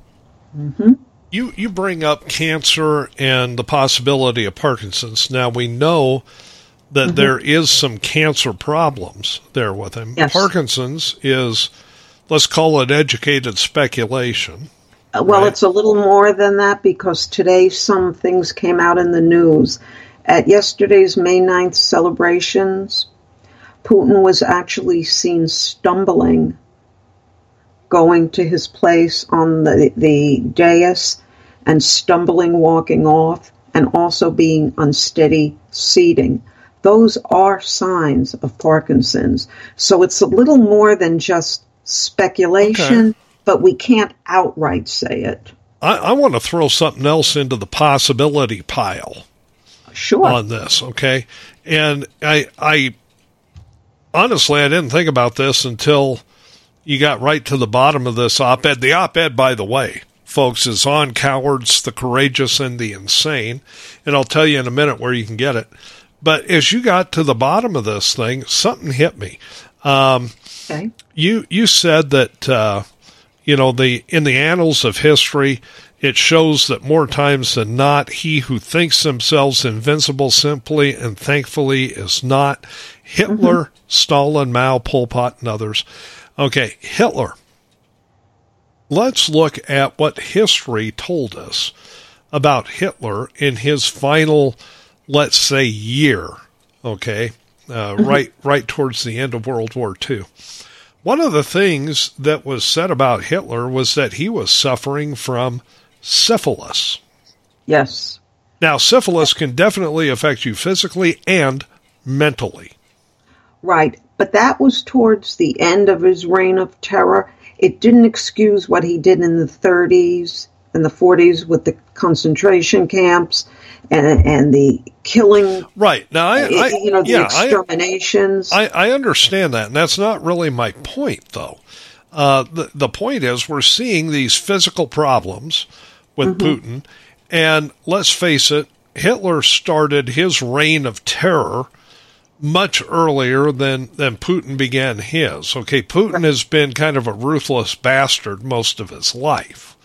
Mm-hmm. You you bring up cancer and the possibility of Parkinson's. Now, we know that mm-hmm. there is some cancer problems there with him. Yes. Parkinson's is, let's call it educated speculation. Uh, well, right? It's a little more than that, because today some things came out in the news. At yesterday's May ninth celebrations, Putin was actually seen stumbling, going to his place on the, the dais and stumbling, walking off, and also being unsteady seating. Those are signs of Parkinson's. So it's a little more than just speculation, okay. But we can't outright say it. I, I want to throw something else into the possibility pile. Sure. On this, okay? And I, I honestly, I didn't think about this until you got right to the bottom of this op-ed. The op-ed, by the way, folks, is on Cowards, the Courageous, and the Insane. And I'll tell you in a minute where you can get it. But as you got to the bottom of this thing, something hit me. Um, okay. You you said that, uh, you know, the in the annals of history, it shows that more times than not, he who thinks themselves invincible simply and thankfully is not. Hitler, mm-hmm. Stalin, Mao, Pol Pot, and others. Okay, Hitler. Let's look at what history told us about Hitler in his final, let's say, year, okay, uh, mm-hmm. right right towards the end of World War Two. One of the things that was said about Hitler was that he was suffering from syphilis. Yes. Now, syphilis can definitely affect you physically and mentally. Right, but that was towards the end of his reign of terror. It didn't excuse what he did in the thirties and the forties with the concentration camps and and the killing. Right. Now, I, I you know, the yeah, exterminations. I, I understand that, and that's not really my point, though. Uh, the, the point is we're seeing these physical problems with mm-hmm. Putin, and let's face it, Hitler started his reign of terror much earlier than, than Putin began his. Okay, Putin right. has been kind of a ruthless bastard most of his life.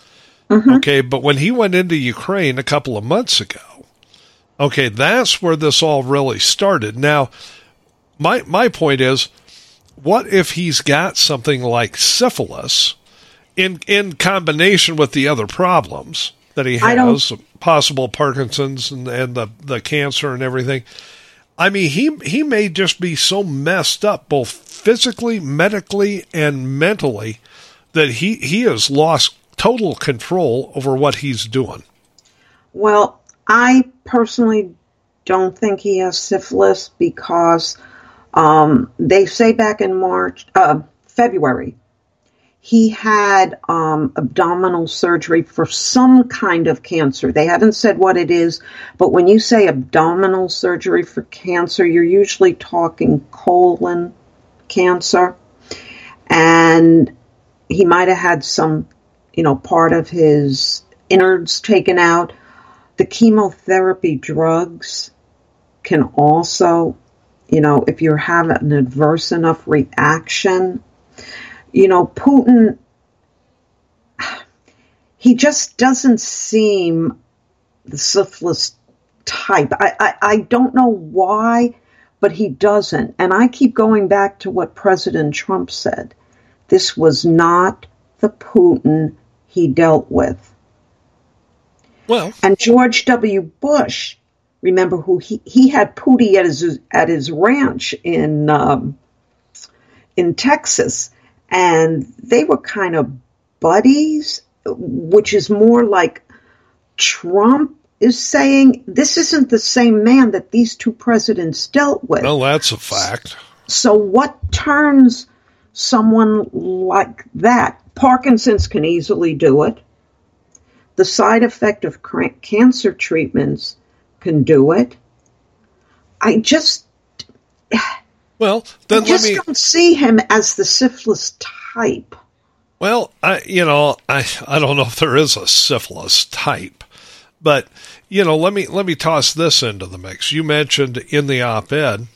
Mm-hmm. Okay, but when he went into Ukraine a couple of months ago, okay, that's where this all really started. Now, my my point is, what if he's got something like syphilis in in combination with the other problems that he has, possible Parkinson's and, and the, the cancer and everything? I mean, he he may just be so messed up, both physically, medically, and mentally, that he, he has lost total control over what he's doing. Well, I personally don't think he has syphilis because um, they say back in March, uh, February, he had um, abdominal surgery for some kind of cancer. They haven't said what it is, but when you say abdominal surgery for cancer, you're usually talking colon cancer. And he might have had some, you know, part of his innards taken out. The chemotherapy drugs can also, you know, if you're having an adverse enough reaction, you know, Putin, he just doesn't seem the syphilis type. I, I, I don't know why, but he doesn't. And I keep going back to what President Trump said. This was not the Putin he dealt with. Well, and George W. Bush, remember who he, he had Pootie at his at his ranch in um, in Texas, and they were kind of buddies, which is more like Trump is saying this isn't the same man that these two presidents dealt with. Well, that's a fact. So what turns someone like that? Parkinson's can easily do it. The side effect of cancer treatments can do it. I just, well, then I just let me, don't see him as the syphilis type. Well, I, you know, I, I don't know if there is a syphilis type, but you know, let me let me toss this into the mix. You mentioned in the op-ed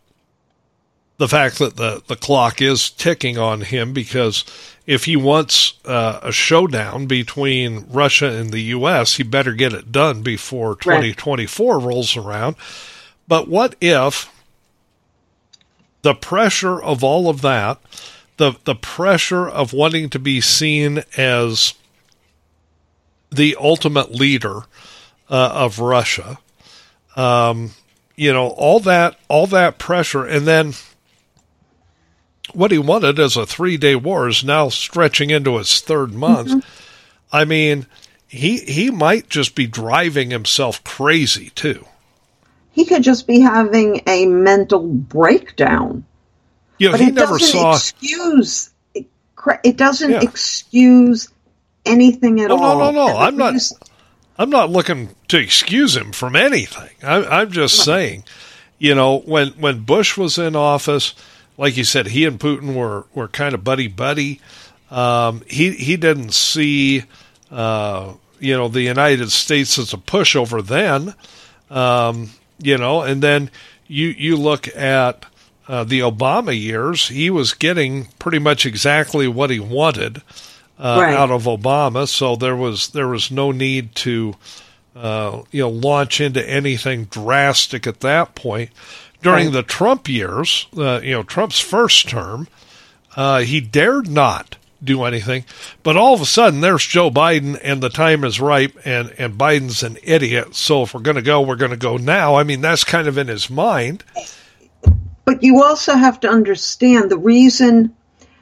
the fact that the, the clock is ticking on him, because if he wants uh, a showdown between Russia and the U S, he better get it done before twenty twenty-four right. rolls around. But what if the pressure of all of that, the the pressure of wanting to be seen as the ultimate leader uh, of Russia, um, you know, all that all that pressure, and then what he wanted as a three-day war is now stretching into its third month. Mm-hmm. I mean, he he might just be driving himself crazy, too. He could just be having a mental breakdown. You know, but he it never doesn't saw... excuse... It doesn't yeah. excuse anything at no, all. No, no, no. I'm not... Use... I'm not looking to excuse him from anything. I, I'm just right. saying, you know, when, when Bush was in office... Like you said, he and Putin were, were kind of buddy-buddy. Um, he he didn't see, uh, you know, the United States as a pushover then, um, you know. And then you you look at uh, the Obama years, he was getting pretty much exactly what he wanted uh, right. out of Obama. So there was there was no need to, uh, you know, launch into anything drastic at that point. During right. the Trump years, uh, you know, Trump's first term, uh, he dared not do anything. But all of a sudden, there's Joe Biden, and the time is ripe, and, and Biden's an idiot. So if we're going to go, we're going to go now. I mean, that's kind of in his mind. But you also have to understand the reason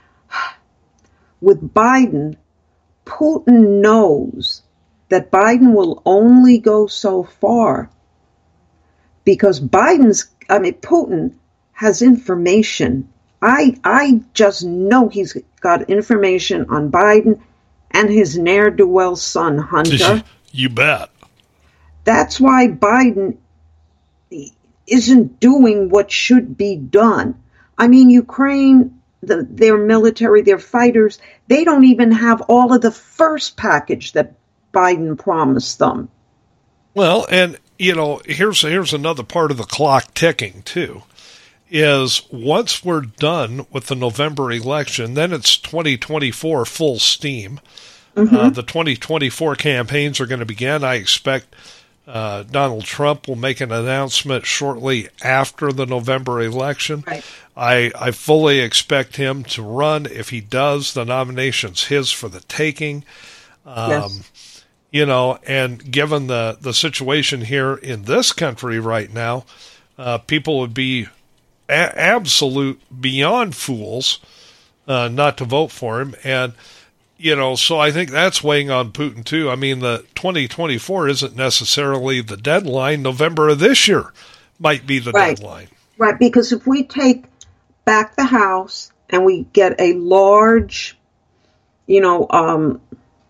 with Biden, Putin knows that Biden will only go so far because Biden's I mean, Putin has information. I I just know he's got information on Biden and his ne'er-do-well son, Hunter. You bet. That's why Biden isn't doing what should be done. I mean, Ukraine, the, their military, their fighters, they don't even have all of the first package that Biden promised them. Well, and you know, here's here's another part of the clock ticking, too, is once we're done with the November election, then it's twenty twenty-four full steam. mm-hmm. uh, the twenty twenty-four campaigns are going to begin. I expect uh, Donald Trump will make an announcement shortly after the November election. Right. I, I fully expect him to run. If he does, the nomination's his for the taking. Um, yes. You know, and given the, the situation here in this country right now, uh, people would be a- absolute beyond fools uh, not to vote for him. And, you know, so I think that's weighing on Putin too. I mean, the twenty twenty-four isn't necessarily the deadline. November of this year might be the right. deadline. Right, because if we take back the House and we get a large, you know, um,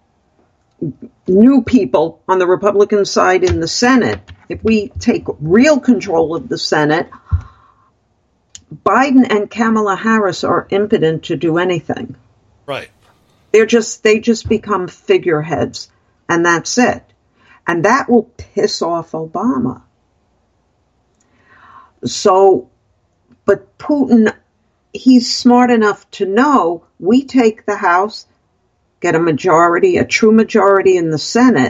new people on the Republican side in the Senate, if we take real control of the Senate, Biden and Kamala Harris are impotent to do anything. Right. They're just, they just become figureheads, and that's it. And that will piss off Obama. So, but Putin, he's smart enough to know we take the House, get a majority, a true majority in the Senate.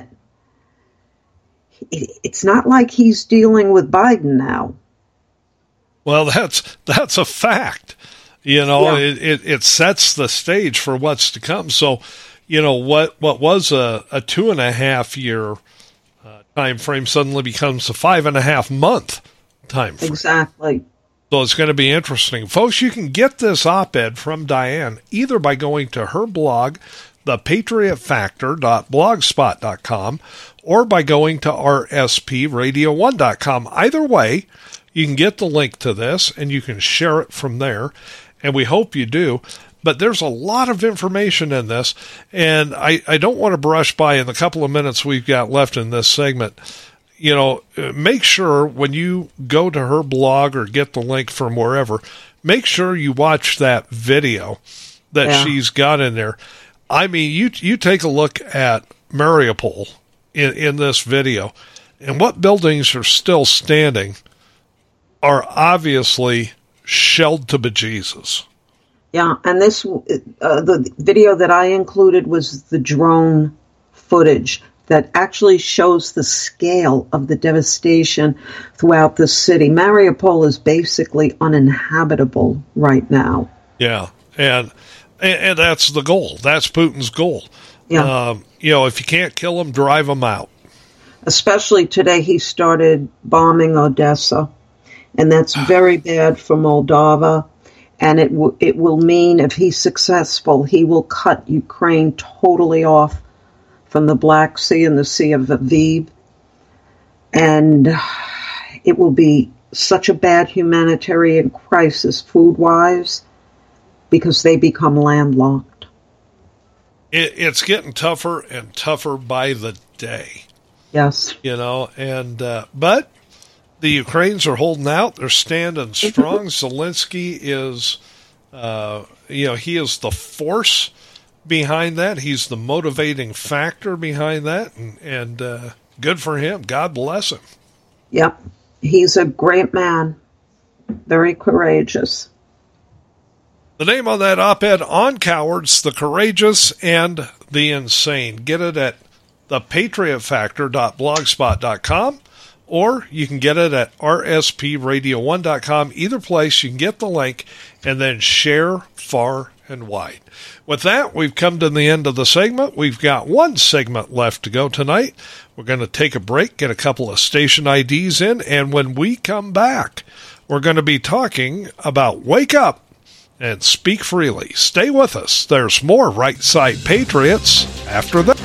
It's not like he's dealing with Biden now. Well, that's that's a fact. You know, yeah. it, it, it sets the stage for what's to come. So, you know, what, what was a, a two and a half year uh, time frame suddenly becomes a five and a half month time frame. Exactly. So it's going to be interesting. Folks, you can get this op-ed from Diane either by going to her blog, the patriot factor dot blogspot dot com, or by going to r s p radio one dot com. Either way, you can get the link to this and you can share it from there, and we hope you do. But there's a lot of information in this, and I, I don't want to brush by in the couple of minutes we've got left in this segment. You know, make sure when you go to her blog or get the link from wherever, make sure you watch that video that yeah. she's got in there. I mean, you you take a look at Mariupol in, in this video, and what buildings are still standing are obviously shelled to bejesus. Yeah, and this uh, the video that I included was the drone footage that actually shows the scale of the devastation throughout the city. Mariupol is basically uninhabitable right now. Yeah, and and, and that's the goal. That's Putin's goal. Yeah. Um, you know, if you can't kill them, drive them out. Especially today, he started bombing Odessa, and that's very bad for Moldova. And it w- it will mean, if he's successful, he will cut Ukraine totally off from the Black Sea and the Sea of Aviv. And it will be such a bad humanitarian crisis food-wise because they become landlocked. It, it's getting tougher and tougher by the day. Yes. You know, and uh, but the Ukrainians are holding out. They're standing strong. Zelensky is, uh, you know, he is the force behind that. He's the motivating factor behind that, and, and uh, good for him. God bless him. Yep. He's a great man. Very courageous. The name on that op-ed, On Cowards, the Courageous and the Insane. Get it at the patriot factor dot blogspot dot com, or you can get it at r s p radio one dot com. Either place, you can get the link and then share far and wide. With that, we've come to the end of the segment. We've got one segment left to go tonight. We're going to take a break, get a couple of station I Ds in, and when we come back, we're going to be talking about Wake Up and Speak Freely. Stay with us. There's more Right Side Patriots after that.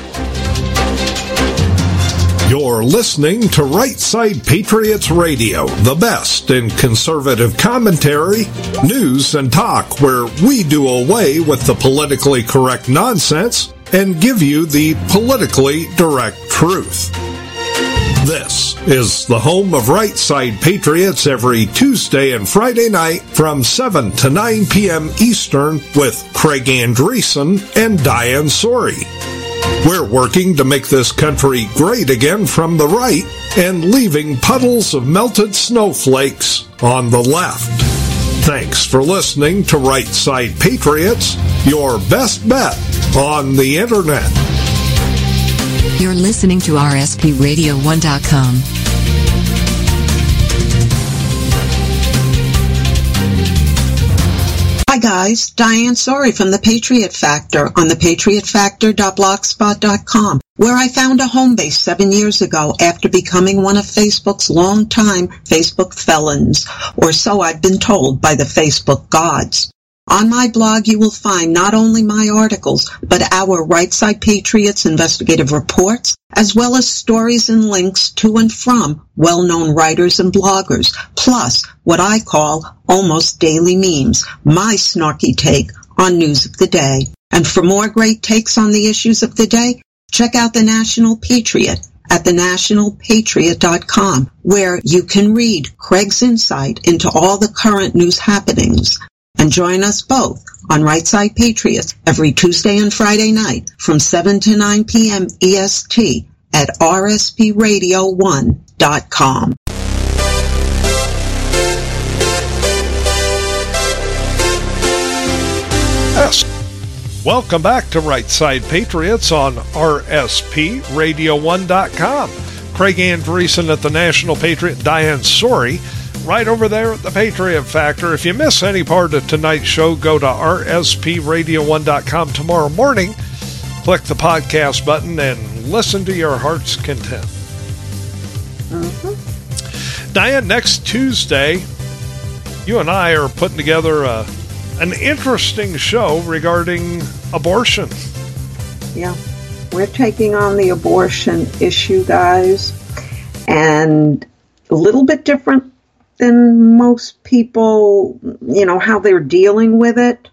You're listening to Right Side Patriots Radio, the best in conservative commentary, news, and talk, where we do away with the politically correct nonsense and give you the politically direct truth. This is the home of Right Side Patriots every Tuesday and Friday night from seven to nine p.m. Eastern with Craig Andreessen and Diane Sori. We're working to make this country great again from the right and leaving puddles of melted snowflakes on the left. Thanks for listening to Right Side Patriots, your best bet on the Internet. You're listening to R S P radio one dot com. Hi guys, Diane Sori from The Patriot Factor on the patriot factor dot blogspot dot com, where I found a home base seven years ago after becoming one of Facebook's longtime Facebook felons, or so I've been told by the Facebook gods. On my blog, you will find not only my articles, but our Right Side Patriots investigative reports, as well as stories and links to and from well-known writers and bloggers, plus what I call almost daily memes, my snarky take on news of the day. And for more great takes on the issues of the day, check out the National Patriot at the national patriot dot com, where you can read Craig's insight into all the current news happenings. And join us both on Right Side Patriots every Tuesday and Friday night from seven to nine p.m. E S T at R S P radio one dot com. Yes. Welcome back to Right Side Patriots on R S P radio one dot com. Craig Andreessen at the National Patriot, Diane Sori right over there at the Patriot Factor. If you miss any part of tonight's show, go to R S P radio one dot com tomorrow morning. Click the podcast button and listen to your heart's content. Mm-hmm. Diane, next Tuesday, you and I are putting together a, an interesting show regarding abortion. Yeah, we're taking on the abortion issue, guys, and a little bit different than most people, you know, how they're dealing with it.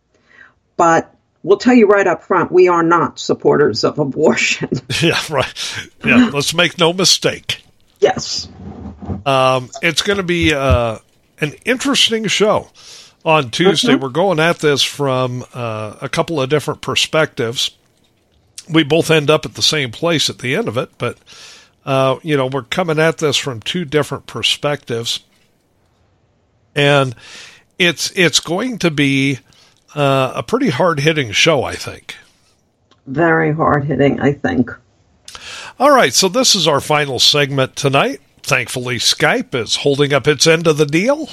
But we'll tell you right up front, we are not supporters of abortion. Yeah, right. Yeah, let's make no mistake. Yes. Um, it's going to be uh, an interesting show on Tuesday. Mm-hmm. We're going at this from uh, a couple of different perspectives. We both end up at the same place at the end of it, but, uh, you know, we're coming at this from two different perspectives. And it's it's going to be uh, a pretty hard-hitting show, I think. Very hard-hitting, I think. All right, so this is our final segment tonight. Thankfully, Skype is holding up its end of the deal.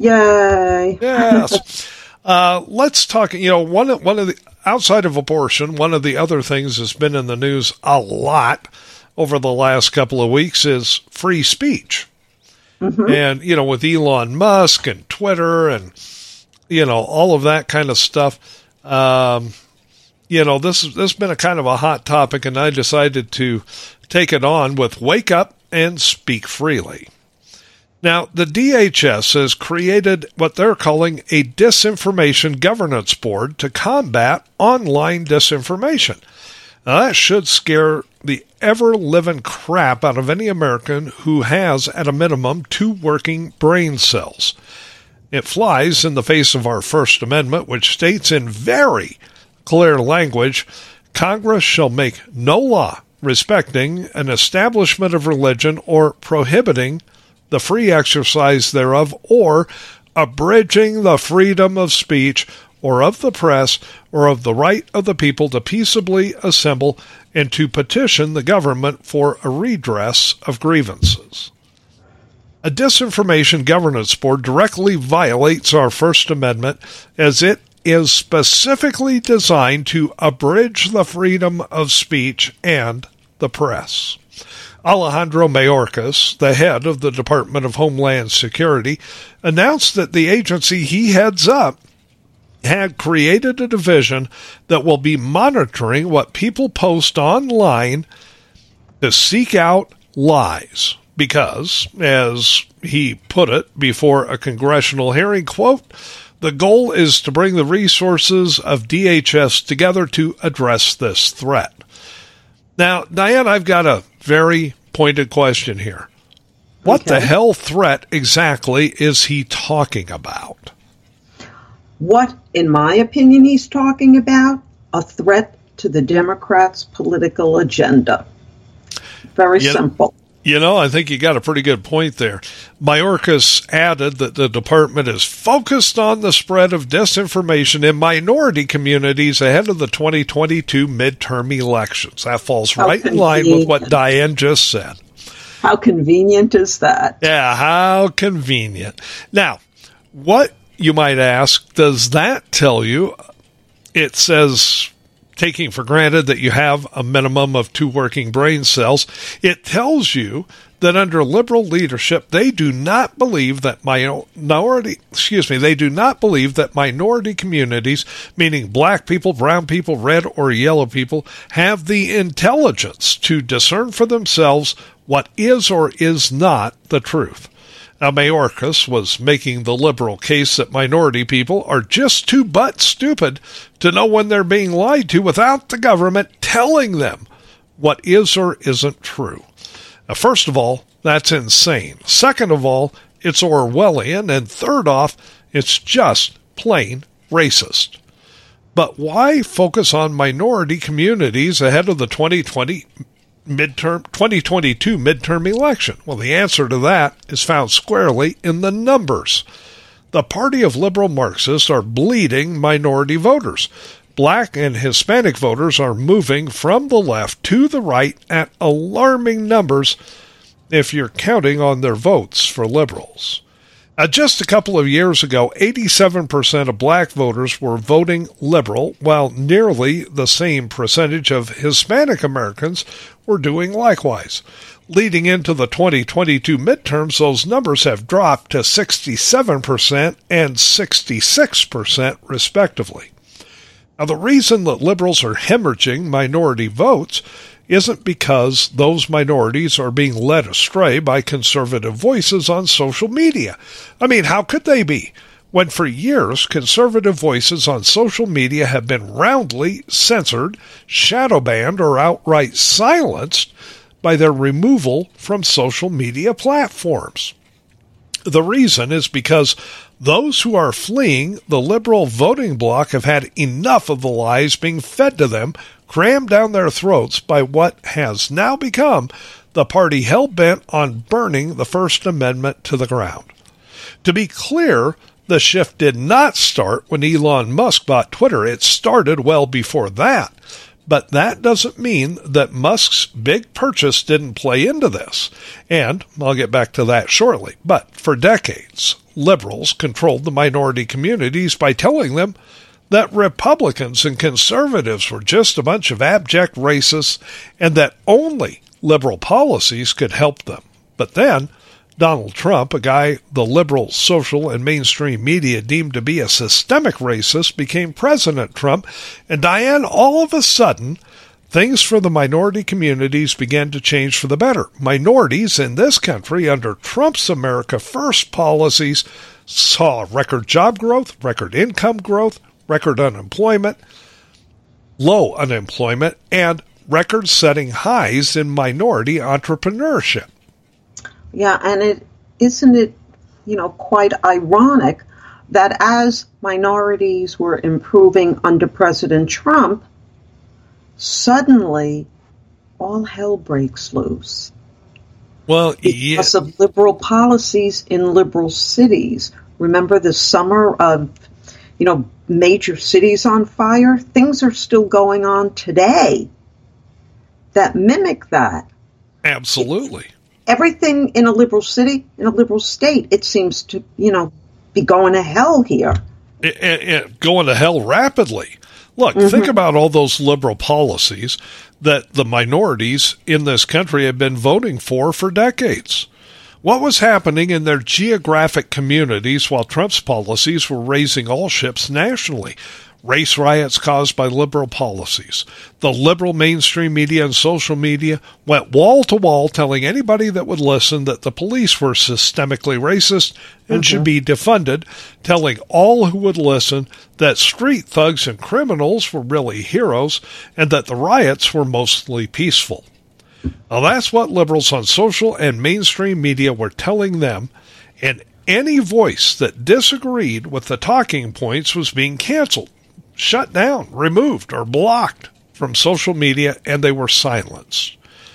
Yay! Yes. uh, let's talk. You know, one of, one of the outside of abortion, one of the other things that's been in the news a lot over the last couple of weeks is free speech. Mm-hmm. And, you know, with Elon Musk and Twitter and, you know, all of that kind of stuff, um, you know, this, this has been a kind of a hot topic, and I decided to take it on with Wake Up and Speak Freely. Now, the D H S has created what they're calling a Disinformation Governance Board to combat online disinformation. Now, that should scare the ever-living crap out of any American who has, at a minimum, two working brain cells. It flies in the face of our First Amendment, which states in very clear language, Congress shall make no law respecting an establishment of religion or prohibiting the free exercise thereof or abridging the freedom of speech or of the press, or of the right of the people to peaceably assemble and to petition the government for a redress of grievances. A Disinformation Governance Board directly violates our First Amendment, as it is specifically designed to abridge the freedom of speech and the press. Alejandro Mayorkas, the head of the Department of Homeland Security, announced that the agency he heads up had created a division that will be monitoring what people post online to seek out lies. Because, as he put it before a congressional hearing, quote, the goal is to bring the resources of D H S together to address this threat. Now, Diane, I've got a very pointed question here. What okay. the hell threat exactly is he talking about? What, in my opinion, he's talking about? A threat to the Democrats' political agenda. Very you simple. You know, I think you got a pretty good point there. Mayorkas added that the department is focused on the spread of disinformation in minority communities ahead of the twenty twenty-two midterm elections. That falls How right in line with what Diane just said. How convenient is that? Yeah, how convenient. Now, what, you might ask, does that tell you? It says, taking for granted that you have a minimum of two working brain cells, it tells you that under liberal leadership, they do not believe that minority, excuse me, they do not believe that minority communities, meaning black people, brown people, red or yellow people, have the intelligence to discern for themselves what is or is not the truth. Now, Mayorkas was making the liberal case that minority people are just too butt stupid to know when they're being lied to without the government telling them what is or isn't true. Now, first of all, that's insane. Second of all, it's Orwellian. And third off, it's just plain racist. But why focus on minority communities ahead of the twenty twenty midterm twenty twenty-two midterm election? Well, the answer to that is found squarely in the numbers. The party of liberal Marxists are bleeding minority voters. Black and Hispanic voters are moving from the left to the right at alarming numbers if you're counting on their votes for liberals. Uh, just a couple of years ago, eighty-seven percent of black voters were voting liberal, while nearly the same percentage of Hispanic Americans were doing likewise. Leading into the twenty twenty-two midterms, those numbers have dropped to sixty-seven percent and sixty-six percent, respectively. Now, the reason that liberals are hemorrhaging minority votes isn't because those minorities are being led astray by conservative voices on social media. I mean, how could they be? When for years, conservative voices on social media have been roundly censored, shadow banned, or outright silenced by their removal from social media platforms. The reason is because those who are fleeing the liberal voting bloc have had enough of the lies being fed to them, crammed down their throats by what has now become the party hell-bent on burning the First Amendment to the ground. To be clear, the shift did not start when Elon Musk bought Twitter. It started well before that. But that doesn't mean that Musk's big purchase didn't play into this. And I'll get back to that shortly. But for decades, liberals controlled the minority communities by telling them that Republicans and conservatives were just a bunch of abject racists and that only liberal policies could help them. But then Donald Trump, a guy the liberal, social, and mainstream media deemed to be a systemic racist, became President Trump, and Diane, all of a sudden, things for the minority communities began to change for the better. Minorities in this country, under Trump's America First policies, saw record job growth, record income growth, record unemployment, low unemployment, and record-setting highs in minority entrepreneurship. Yeah, and it isn't it, you know, quite ironic that as minorities were improving under President Trump, suddenly all hell breaks loose. Well, because yeah. of liberal policies in liberal cities. Remember the summer of, you know, major cities on fire? Things are still going on today that mimic that. Absolutely. Everything in a liberal city, in a liberal state, it seems to, you know, be going to hell here. It, it, it, going to hell rapidly. Look, mm-hmm. think about all those liberal policies that the minorities in this country have been voting for for decades. What was happening in their geographic communities while Trump's policies were raising all ships nationally? Race riots caused by liberal policies. The liberal mainstream media and social media went wall to wall telling anybody that would listen that the police were systemically racist and mm-hmm. should be defunded, telling all who would listen that street thugs and criminals were really heroes and that the riots were mostly peaceful. Now that's what liberals on social and mainstream media were telling them, and any voice that disagreed with the talking points was being canceled, shut down, removed, or blocked from social media, and they were silenced.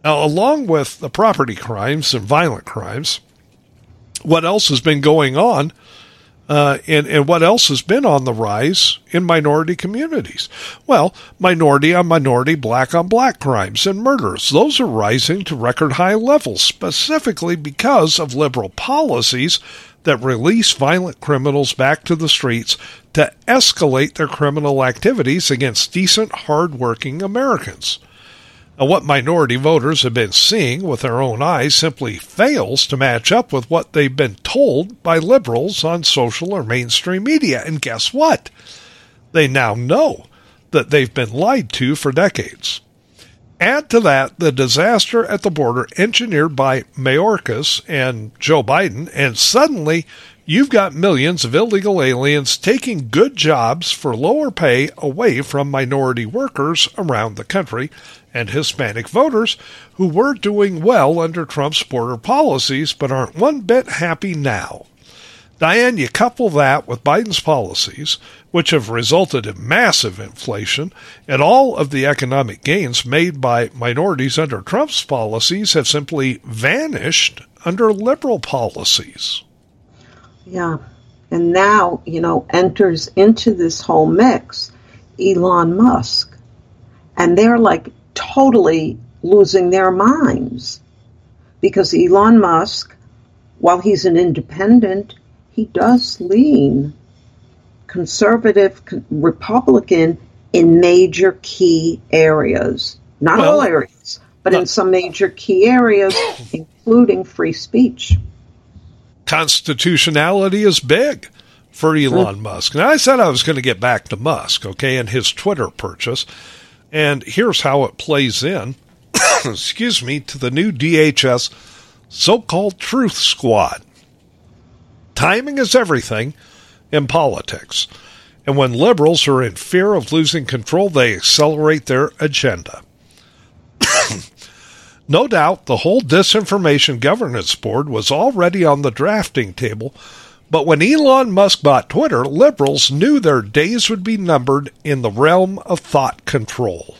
Now, along with the property crimes and violent crimes, what else has been going on uh, and, and what else has been on the rise in minority communities? Well, minority on minority, black on black crimes and murders. Those are rising to record high levels, specifically because of liberal policies that release violent criminals back to the streets to escalate their criminal activities against decent, hard-working Americans. Now, what minority voters have been seeing with their own eyes simply fails to match up with what they've been told by liberals on social or mainstream media. And guess what? They now know that they've been lied to for decades. Add to that the disaster at the border engineered by Mayorkas and Joe Biden, and suddenly you've got millions of illegal aliens taking good jobs for lower pay away from minority workers around the country and Hispanic voters who were doing well under Trump's border policies but aren't one bit happy now. Diane, you couple that with Biden's policies, which have resulted in massive inflation, and all of the economic gains made by minorities under Trump's policies have simply vanished under liberal policies. Yeah, and now, you know, enters into this whole mix Elon Musk, and they're like totally losing their minds because Elon Musk, while he's an independent, he does lean conservative, Republican in major key areas. Not well, all areas, but, but in some major key areas, including free speech. Constitutionality is big for Elon mm. Musk. Now, I said I was going to get back to Musk, okay, and his Twitter purchase. And here's how it plays in, excuse me, to the new D H S so-called Truth Squad. Timing is everything in politics. And when liberals are in fear of losing control, they accelerate their agenda. No doubt the whole Disinformation Governance Board was already on the drafting table, but when Elon Musk bought Twitter, liberals knew their days would be numbered in the realm of thought control.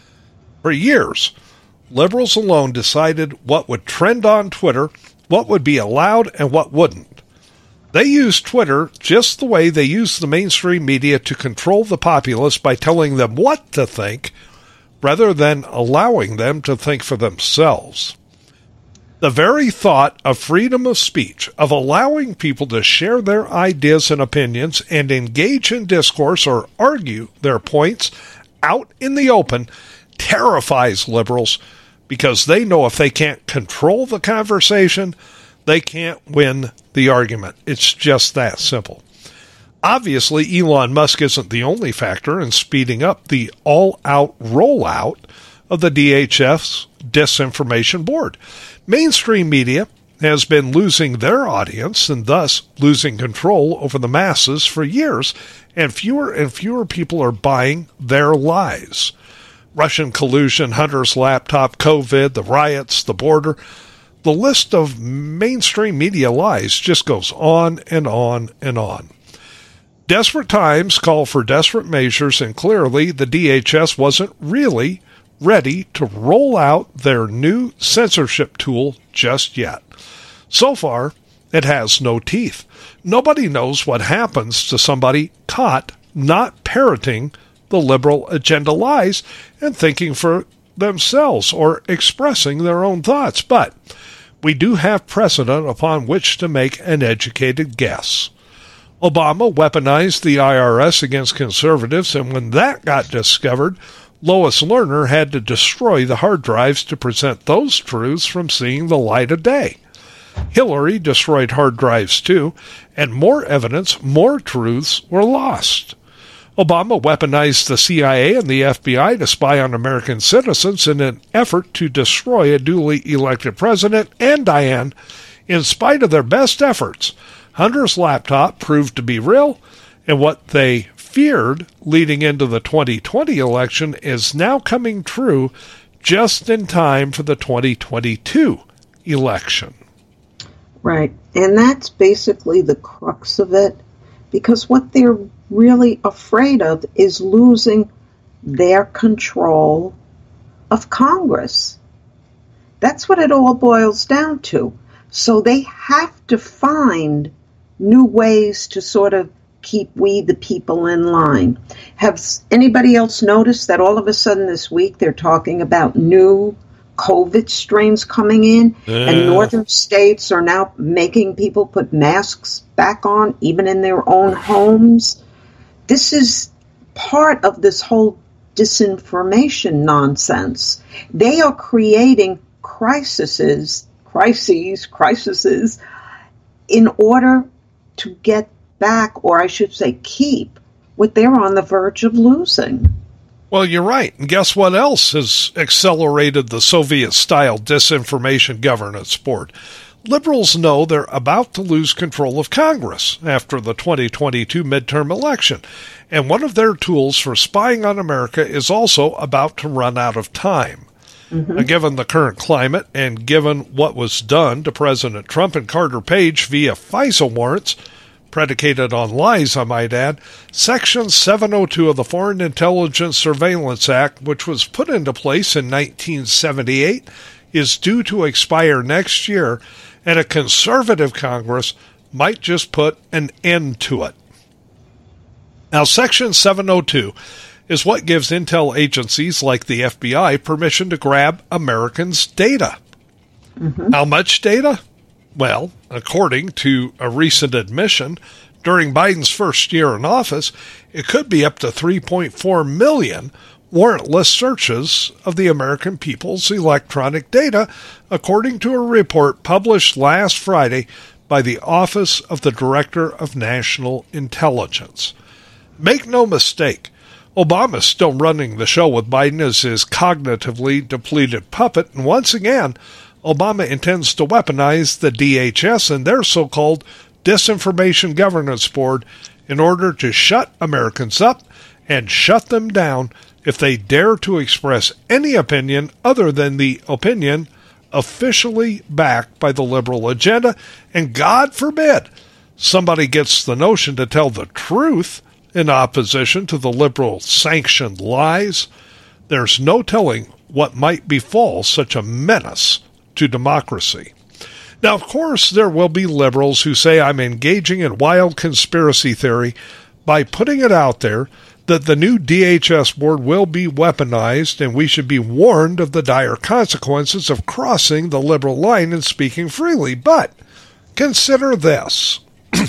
For years, liberals alone decided what would trend on Twitter, what would be allowed, and what wouldn't. They used Twitter just the way they use the mainstream media to control the populace by telling them what to think, rather than allowing them to think for themselves. The very thought of freedom of speech, of allowing people to share their ideas and opinions and engage in discourse or argue their points out in the open, terrifies liberals because they know if they can't control the conversation, they can't win the argument. It's just that simple. Obviously, Elon Musk isn't the only factor in speeding up the all-out rollout of the D H S Disinformation Board. Mainstream media has been losing their audience and thus losing control over the masses for years, and fewer and fewer people are buying their lies. Russian collusion, Hunter's laptop, COVID, the riots, the border. The list of mainstream media lies just goes on and on and on. Desperate times call for desperate measures, and clearly the D H S wasn't really ready to roll out their new censorship tool just yet. So far, it has no teeth. Nobody knows what happens to somebody caught not parroting the liberal agenda lies and thinking for themselves or expressing their own thoughts. But we do have precedent upon which to make an educated guess. Obama weaponized the I R S against conservatives, and when that got discovered, Lois Lerner had to destroy the hard drives to prevent those truths from seeing the light of day. Hillary destroyed hard drives too, and more evidence, more truths were lost. Obama weaponized the C I A and the F B I to spy on American citizens in an effort to destroy a duly elected president, and Diane, in spite of their best efforts, Hunter's laptop proved to be real, and what they feared leading into the twenty twenty election is now coming true just in time for the twenty twenty-two election. Right, and that's basically the crux of it, because what they're really afraid of is losing their control of Congress. That's what it all boils down to. So they have to find new ways to sort of keep we the people in line. Have anybody else noticed that all of a sudden this week they're talking about new COVID strains coming in, uh. and northern states are now making people put masks back on, even in their own homes? This is part of this whole disinformation nonsense. They are creating crises, crises, crises, in order to get back, or I should say keep, what they're on the verge of losing. Well, you're right. And guess what else has accelerated the Soviet-style disinformation governance board? Liberals know they're about to lose control of Congress after the twenty twenty-two midterm election, and one of their tools for spying on America is also about to run out of time. Mm-hmm. Now, given the current climate and given what was done to President Trump and Carter Page via FISA warrants, predicated on lies, I might add, Section seven oh two of the Foreign Intelligence Surveillance Act, which was put into place in nineteen seventy-eight, is due to expire next year, and a conservative Congress might just put an end to it. Now, Section seven oh two is what gives intel agencies like the F B I permission to grab Americans' data. Mm-hmm. How much data? Well, according to a recent admission, during Biden's first year in office, it could be up to three point four million warrantless searches of the American people's electronic data, according to a report published last Friday by the Office of the Director of National Intelligence. Make no mistake, Obama's still running the show with Biden as his cognitively depleted puppet, and once again, Obama intends to weaponize the D H S and their so-called Disinformation Governance Board in order to shut Americans up and shut them down if they dare to express any opinion other than the opinion officially backed by the liberal agenda. And God forbid somebody gets the notion to tell the truth in opposition to the liberal-sanctioned lies. There's no telling what might befall such a menace to democracy. Now, of course, there will be liberals who say I'm engaging in wild conspiracy theory by putting it out there that the new D H S board will be weaponized and we should be warned of the dire consequences of crossing the liberal line and speaking freely. But consider this.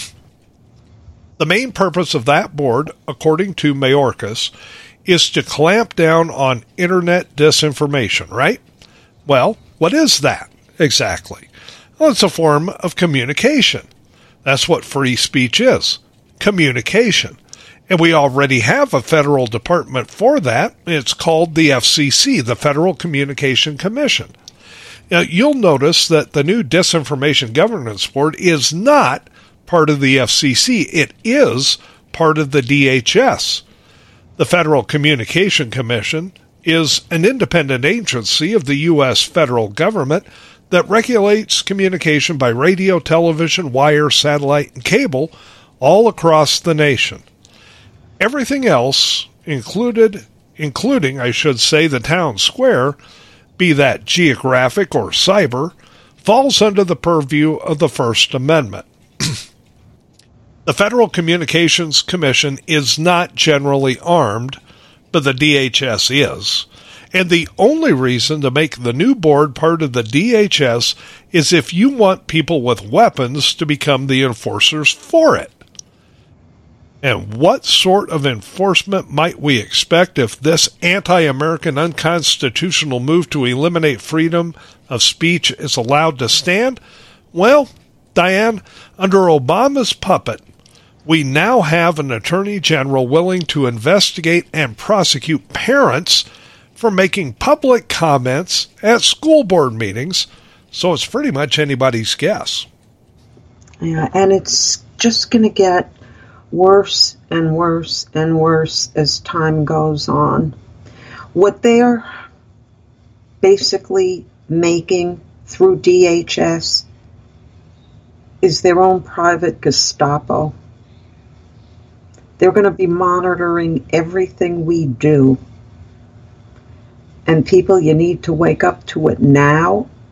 The main purpose of that board, according to Mayorkas, is to clamp down on internet disinformation, right? Well, what is that exactly? Well, it's a form of communication. That's what free speech is, communication. And we already have a federal department for that. It's called the F C C, the Federal Communication Commission. Now, you'll notice that the new Disinformation Governance Board is not part of the F C C. It is part of the D H S. The Federal Communication Commission is an independent agency of the U S federal government that regulates communication by radio, television, wire, satellite, and cable all across the nation. Everything else, included, including, I should say, the town square, be that geographic or cyber, falls under the purview of the First Amendment. The Federal Communications Commission is not generally armed, but the D H S is. And the only reason to make the new board part of the D H S is if you want people with weapons to become the enforcers for it. And what sort of enforcement might we expect if this anti-American unconstitutional move to eliminate freedom of speech is allowed to stand? Well, Diane, under Obama's puppet, we now have an attorney general willing to investigate and prosecute parents for making public comments at school board meetings, so it's pretty much anybody's guess. Yeah, and it's just going to get worse and worse and worse as time goes on. What they're basically making through D H S is their own private Gestapo. They're going to be monitoring everything we do. And people, you need to wake up to it now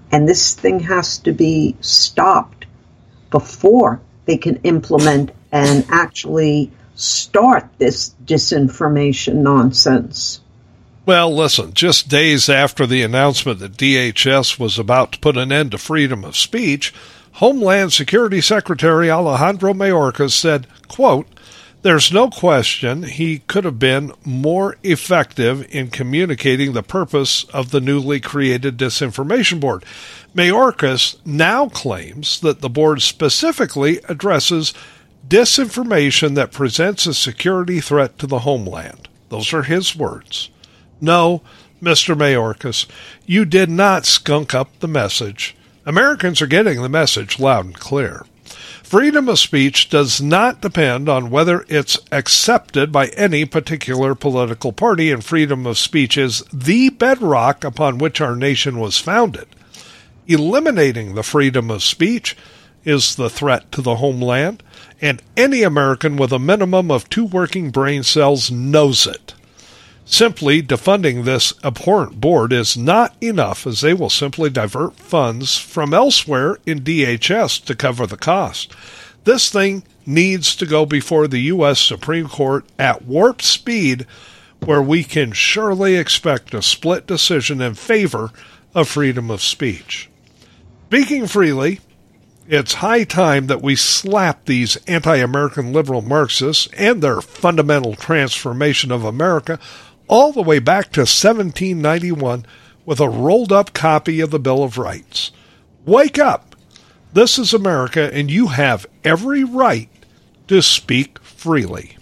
And this thing has to be stopped before they can implement and actually start this disinformation nonsense. Well, listen, just days after the announcement that D H S was about to put an end to freedom of speech, Homeland Security Secretary Alejandro Mayorkas said, quote, "There's no question he could have been more effective in communicating the purpose of the newly created Disinformation Board." Mayorkas now claims that the board specifically addresses disinformation that presents a security threat to the homeland. Those are his words. No, Mister Mayorkas, you did not skunk up the message. Americans are getting the message loud and clear. Freedom of speech does not depend on whether it's accepted by any particular political party, and freedom of speech is the bedrock upon which our nation was founded. Eliminating the freedom of speech is the threat to the homeland, and any American with a minimum of two working brain cells knows it. Simply defunding this abhorrent board is not enough, as they will simply divert funds from elsewhere in D H S to cover the cost. This thing needs to go before the U S Supreme Court at warp speed, where we can surely expect a split decision in favor of freedom of speech. Speaking freely, it's high time that we slap these anti-American liberal Marxists and their fundamental transformation of America all the way back to seventeen ninety-one with a rolled-up copy of the Bill of Rights. Wake up! This is America, and you have every right to speak freely.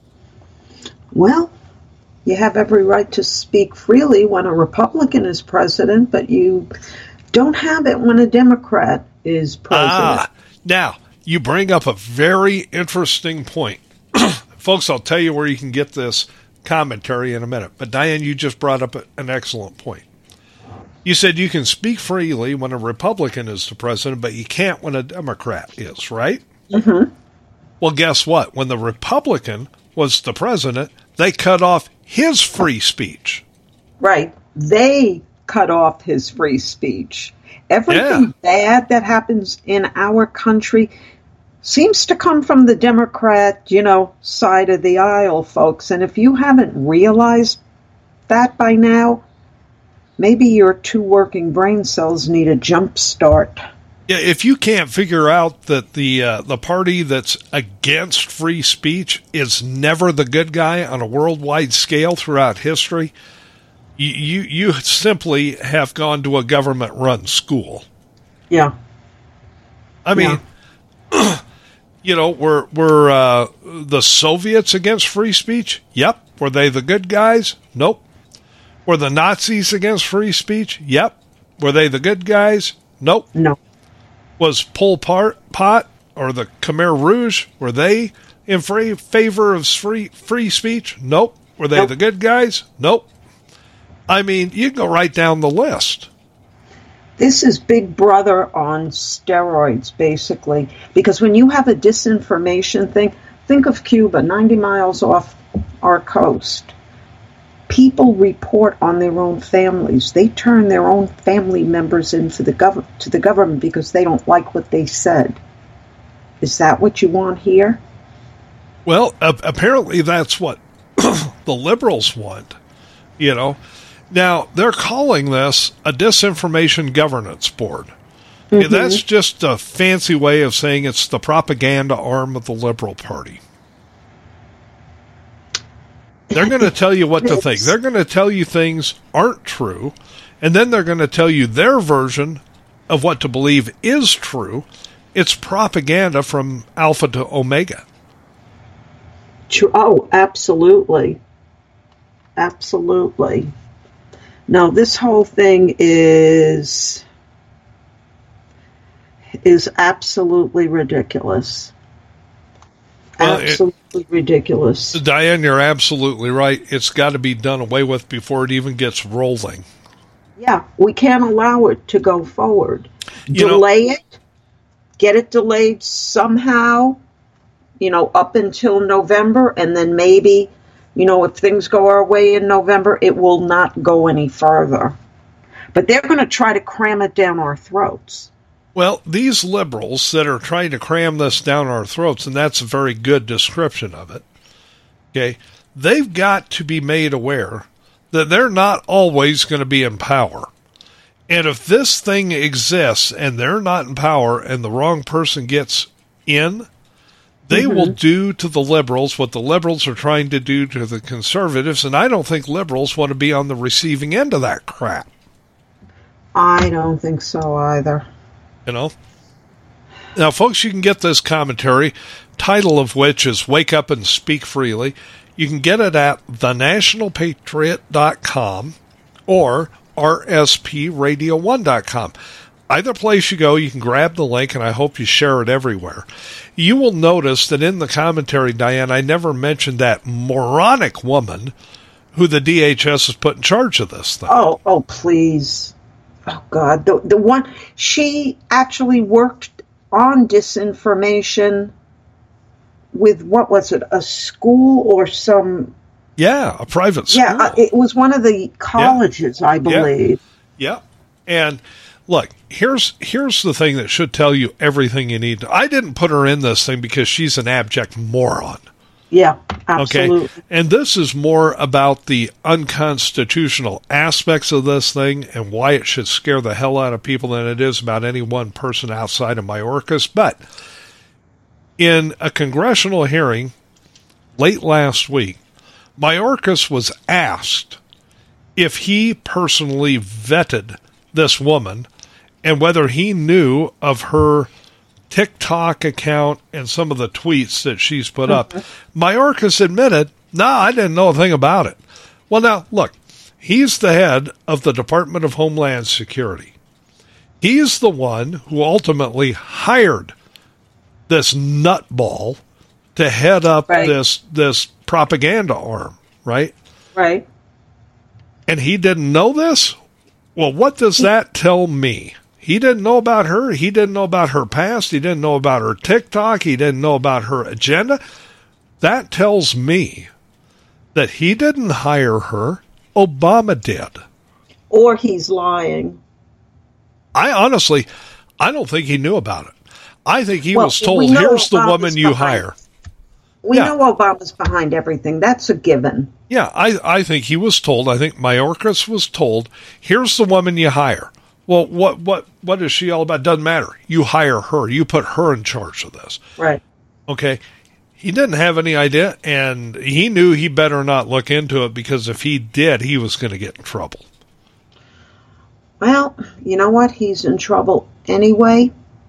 Well, you have every right to speak freely when a Republican is president, but you don't have it when a Democrat is president. Ah, now, you bring up a very interesting point. Folks, I'll tell you where you can get this commentary in a minute. But Diane, you just brought up an excellent point. You said you can speak freely when a Republican is the president, but you can't when a Democrat is, right? Mm-hmm. Well, guess what? When the Republican was the president, they cut off his free speech. Right. They cut off his free speech. Everything yeah. bad that happens in our country seems to come from the Democrat, you know, side of the aisle, folks. And if you haven't realized that by now, maybe your two working brain cells need a jump start. Yeah, if you can't figure out that the uh, the party that's against free speech is never the good guy on a worldwide scale throughout history, you you, you simply have gone to a government-run school. Yeah. I mean, yeah. You know, were were uh, the Soviets against free speech? Yep. Were they the good guys? Nope. Were the Nazis against free speech? Yep. Were they the good guys? Nope. No. Was Pol Pot or the Khmer Rouge, were they in free, favor of free free speech? Nope. Were they nope. the good guys? Nope. I mean, you can go right down the list. This is Big Brother on steroids, basically, because when you have a disinformation thing, think of Cuba, ninety miles off our coast. People report on their own families. They turn their own family members in for the gov- to the government because they don't like what they said. Is that what you want here? Well, uh, apparently that's what the liberals want, you know. Now, they're calling this a disinformation governance board. Mm-hmm. Yeah, that's just a fancy way of saying it's the propaganda arm of the Liberal Party. They're going to tell you what to think. They're going to tell you things aren't true, and then they're going to tell you their version of what to believe is true. It's propaganda from Alpha to Omega. Oh, absolutely. Absolutely. Now, this whole thing is is absolutely ridiculous. Well, absolutely it, ridiculous. Diane, you're absolutely right. It's got to be done away with before it even gets rolling. Yeah, we can't allow it to go forward. You Delay know, it, get it delayed somehow, you know, up until November, and then maybe, you know, if things go our way in November, it will not go any further. But they're going to try to cram it down our throats. Well, these liberals that are trying to cram this down our throats, and that's a very good description of it, okay, they've got to be made aware that they're not always going to be in power. And if this thing exists and they're not in power and the wrong person gets in, they mm-hmm. will do to the liberals what the liberals are trying to do to the conservatives, and I don't think liberals want to be on the receiving end of that crap. I don't think so either. You know? Now, folks, you can get this commentary, title of which is Wake Up and Speak Freely. You can get it at the national patriot dot com or R S P radio one dot com. Either place you go, you can grab the link, and I hope you share it everywhere. You will notice that in the commentary, Diane, I never mentioned that moronic woman who the D H S has put in charge of this thing. Oh, oh, please. Oh, God. The, the one, she actually worked on disinformation with, what was it, a school or some... Yeah, a private school. Yeah, uh, it was one of the colleges, yeah. I believe. Yeah. yeah. And look, here's here's the thing that should tell you everything you need to. I didn't put her in this thing because she's an abject moron. Yeah, absolutely. Okay? And this is more about the unconstitutional aspects of this thing and why it should scare the hell out of people than it is about any one person outside of Mayorkas. But in a congressional hearing late last week, Mayorkas was asked if he personally vetted this woman and whether he knew of her TikTok account and some of the tweets that she's put up. Mayorkas admitted, no, nah, I didn't know a thing about it. Well, now, look, he's the head of the Department of Homeland Security. He's the one who ultimately hired this nutball to head up right. this this propaganda arm, right? Right. And he didn't know this? Well, what does that tell me? He didn't know about her. He didn't know about her past. He didn't know about her TikTok. He didn't know about her agenda. That tells me that he didn't hire her. Obama did. Or he's lying. I honestly, I don't think he knew about it. I think he well, was told, we here's the Obama's woman you behind. hire. We yeah. know Obama's behind everything. That's a given. Yeah, I, I think he was told, I think Mayorkas was told, here's the woman you hire. Well, what what what is she all about? Doesn't matter. You hire her. You put her in charge of this. Right. Okay. He didn't have any idea, and he knew he better not look into it because if he did, he was going to get in trouble. Well, you know what? He's in trouble anyway.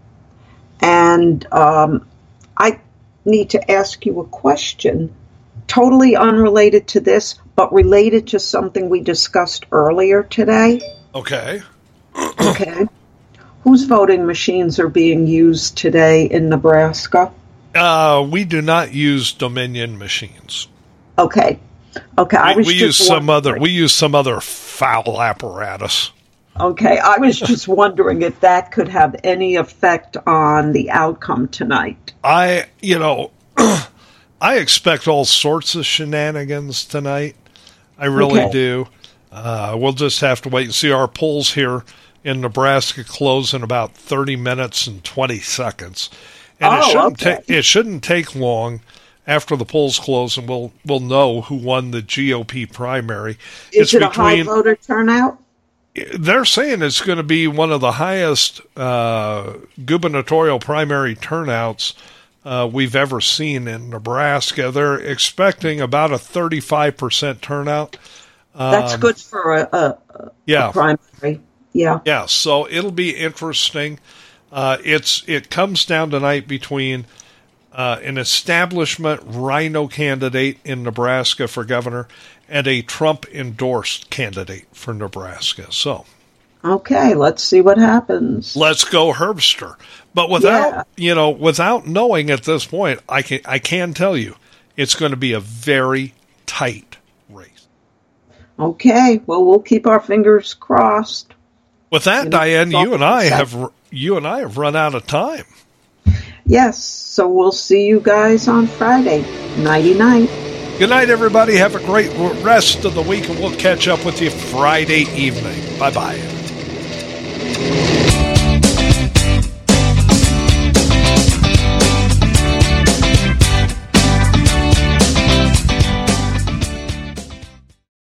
And um, I need to ask you a question, totally unrelated to this, but related to something we discussed earlier today. Okay. Okay. Whose voting machines are being used today in Nebraska? Uh, we do not use Dominion machines. Okay. Okay. I we, was we just use some wondering. other. We use some other foul apparatus. Okay. I was just wondering if that could have any effect on the outcome tonight. I, you know, I expect all sorts of shenanigans tonight. I really Okay. do. Uh, we'll just have to wait and see. Our polls here in Nebraska close in about thirty minutes and twenty seconds. And Oh, it shouldn't okay. ta- it shouldn't take long after the polls close, and we'll we'll know who won the G O P primary. Is it's it a high between, voter turnout? they're saying it's going to be one of the highest uh, gubernatorial primary turnouts uh, we've ever seen in Nebraska. They're expecting about a thirty-five percent turnout. That's Um, good for a, a, a Yeah. primary. Yeah. Yeah, so it'll be interesting. Uh, it's it comes down tonight between uh, an establishment rhino candidate in Nebraska for governor and a Trump-endorsed candidate for Nebraska. So Okay, let's see what happens. let's go Herbster. But without Yeah. you know, without knowing at this point, I can I can tell you it's going to be a very tight race. Okay, well, we'll keep our fingers crossed. With that, You know, Diane, it's all you and I set. have you and I have run out of time. Yes, so we'll see you guys on Friday. Nighty-night. Good night, everybody. Have a great rest of the week, and we'll catch up with you Friday evening. Bye-bye.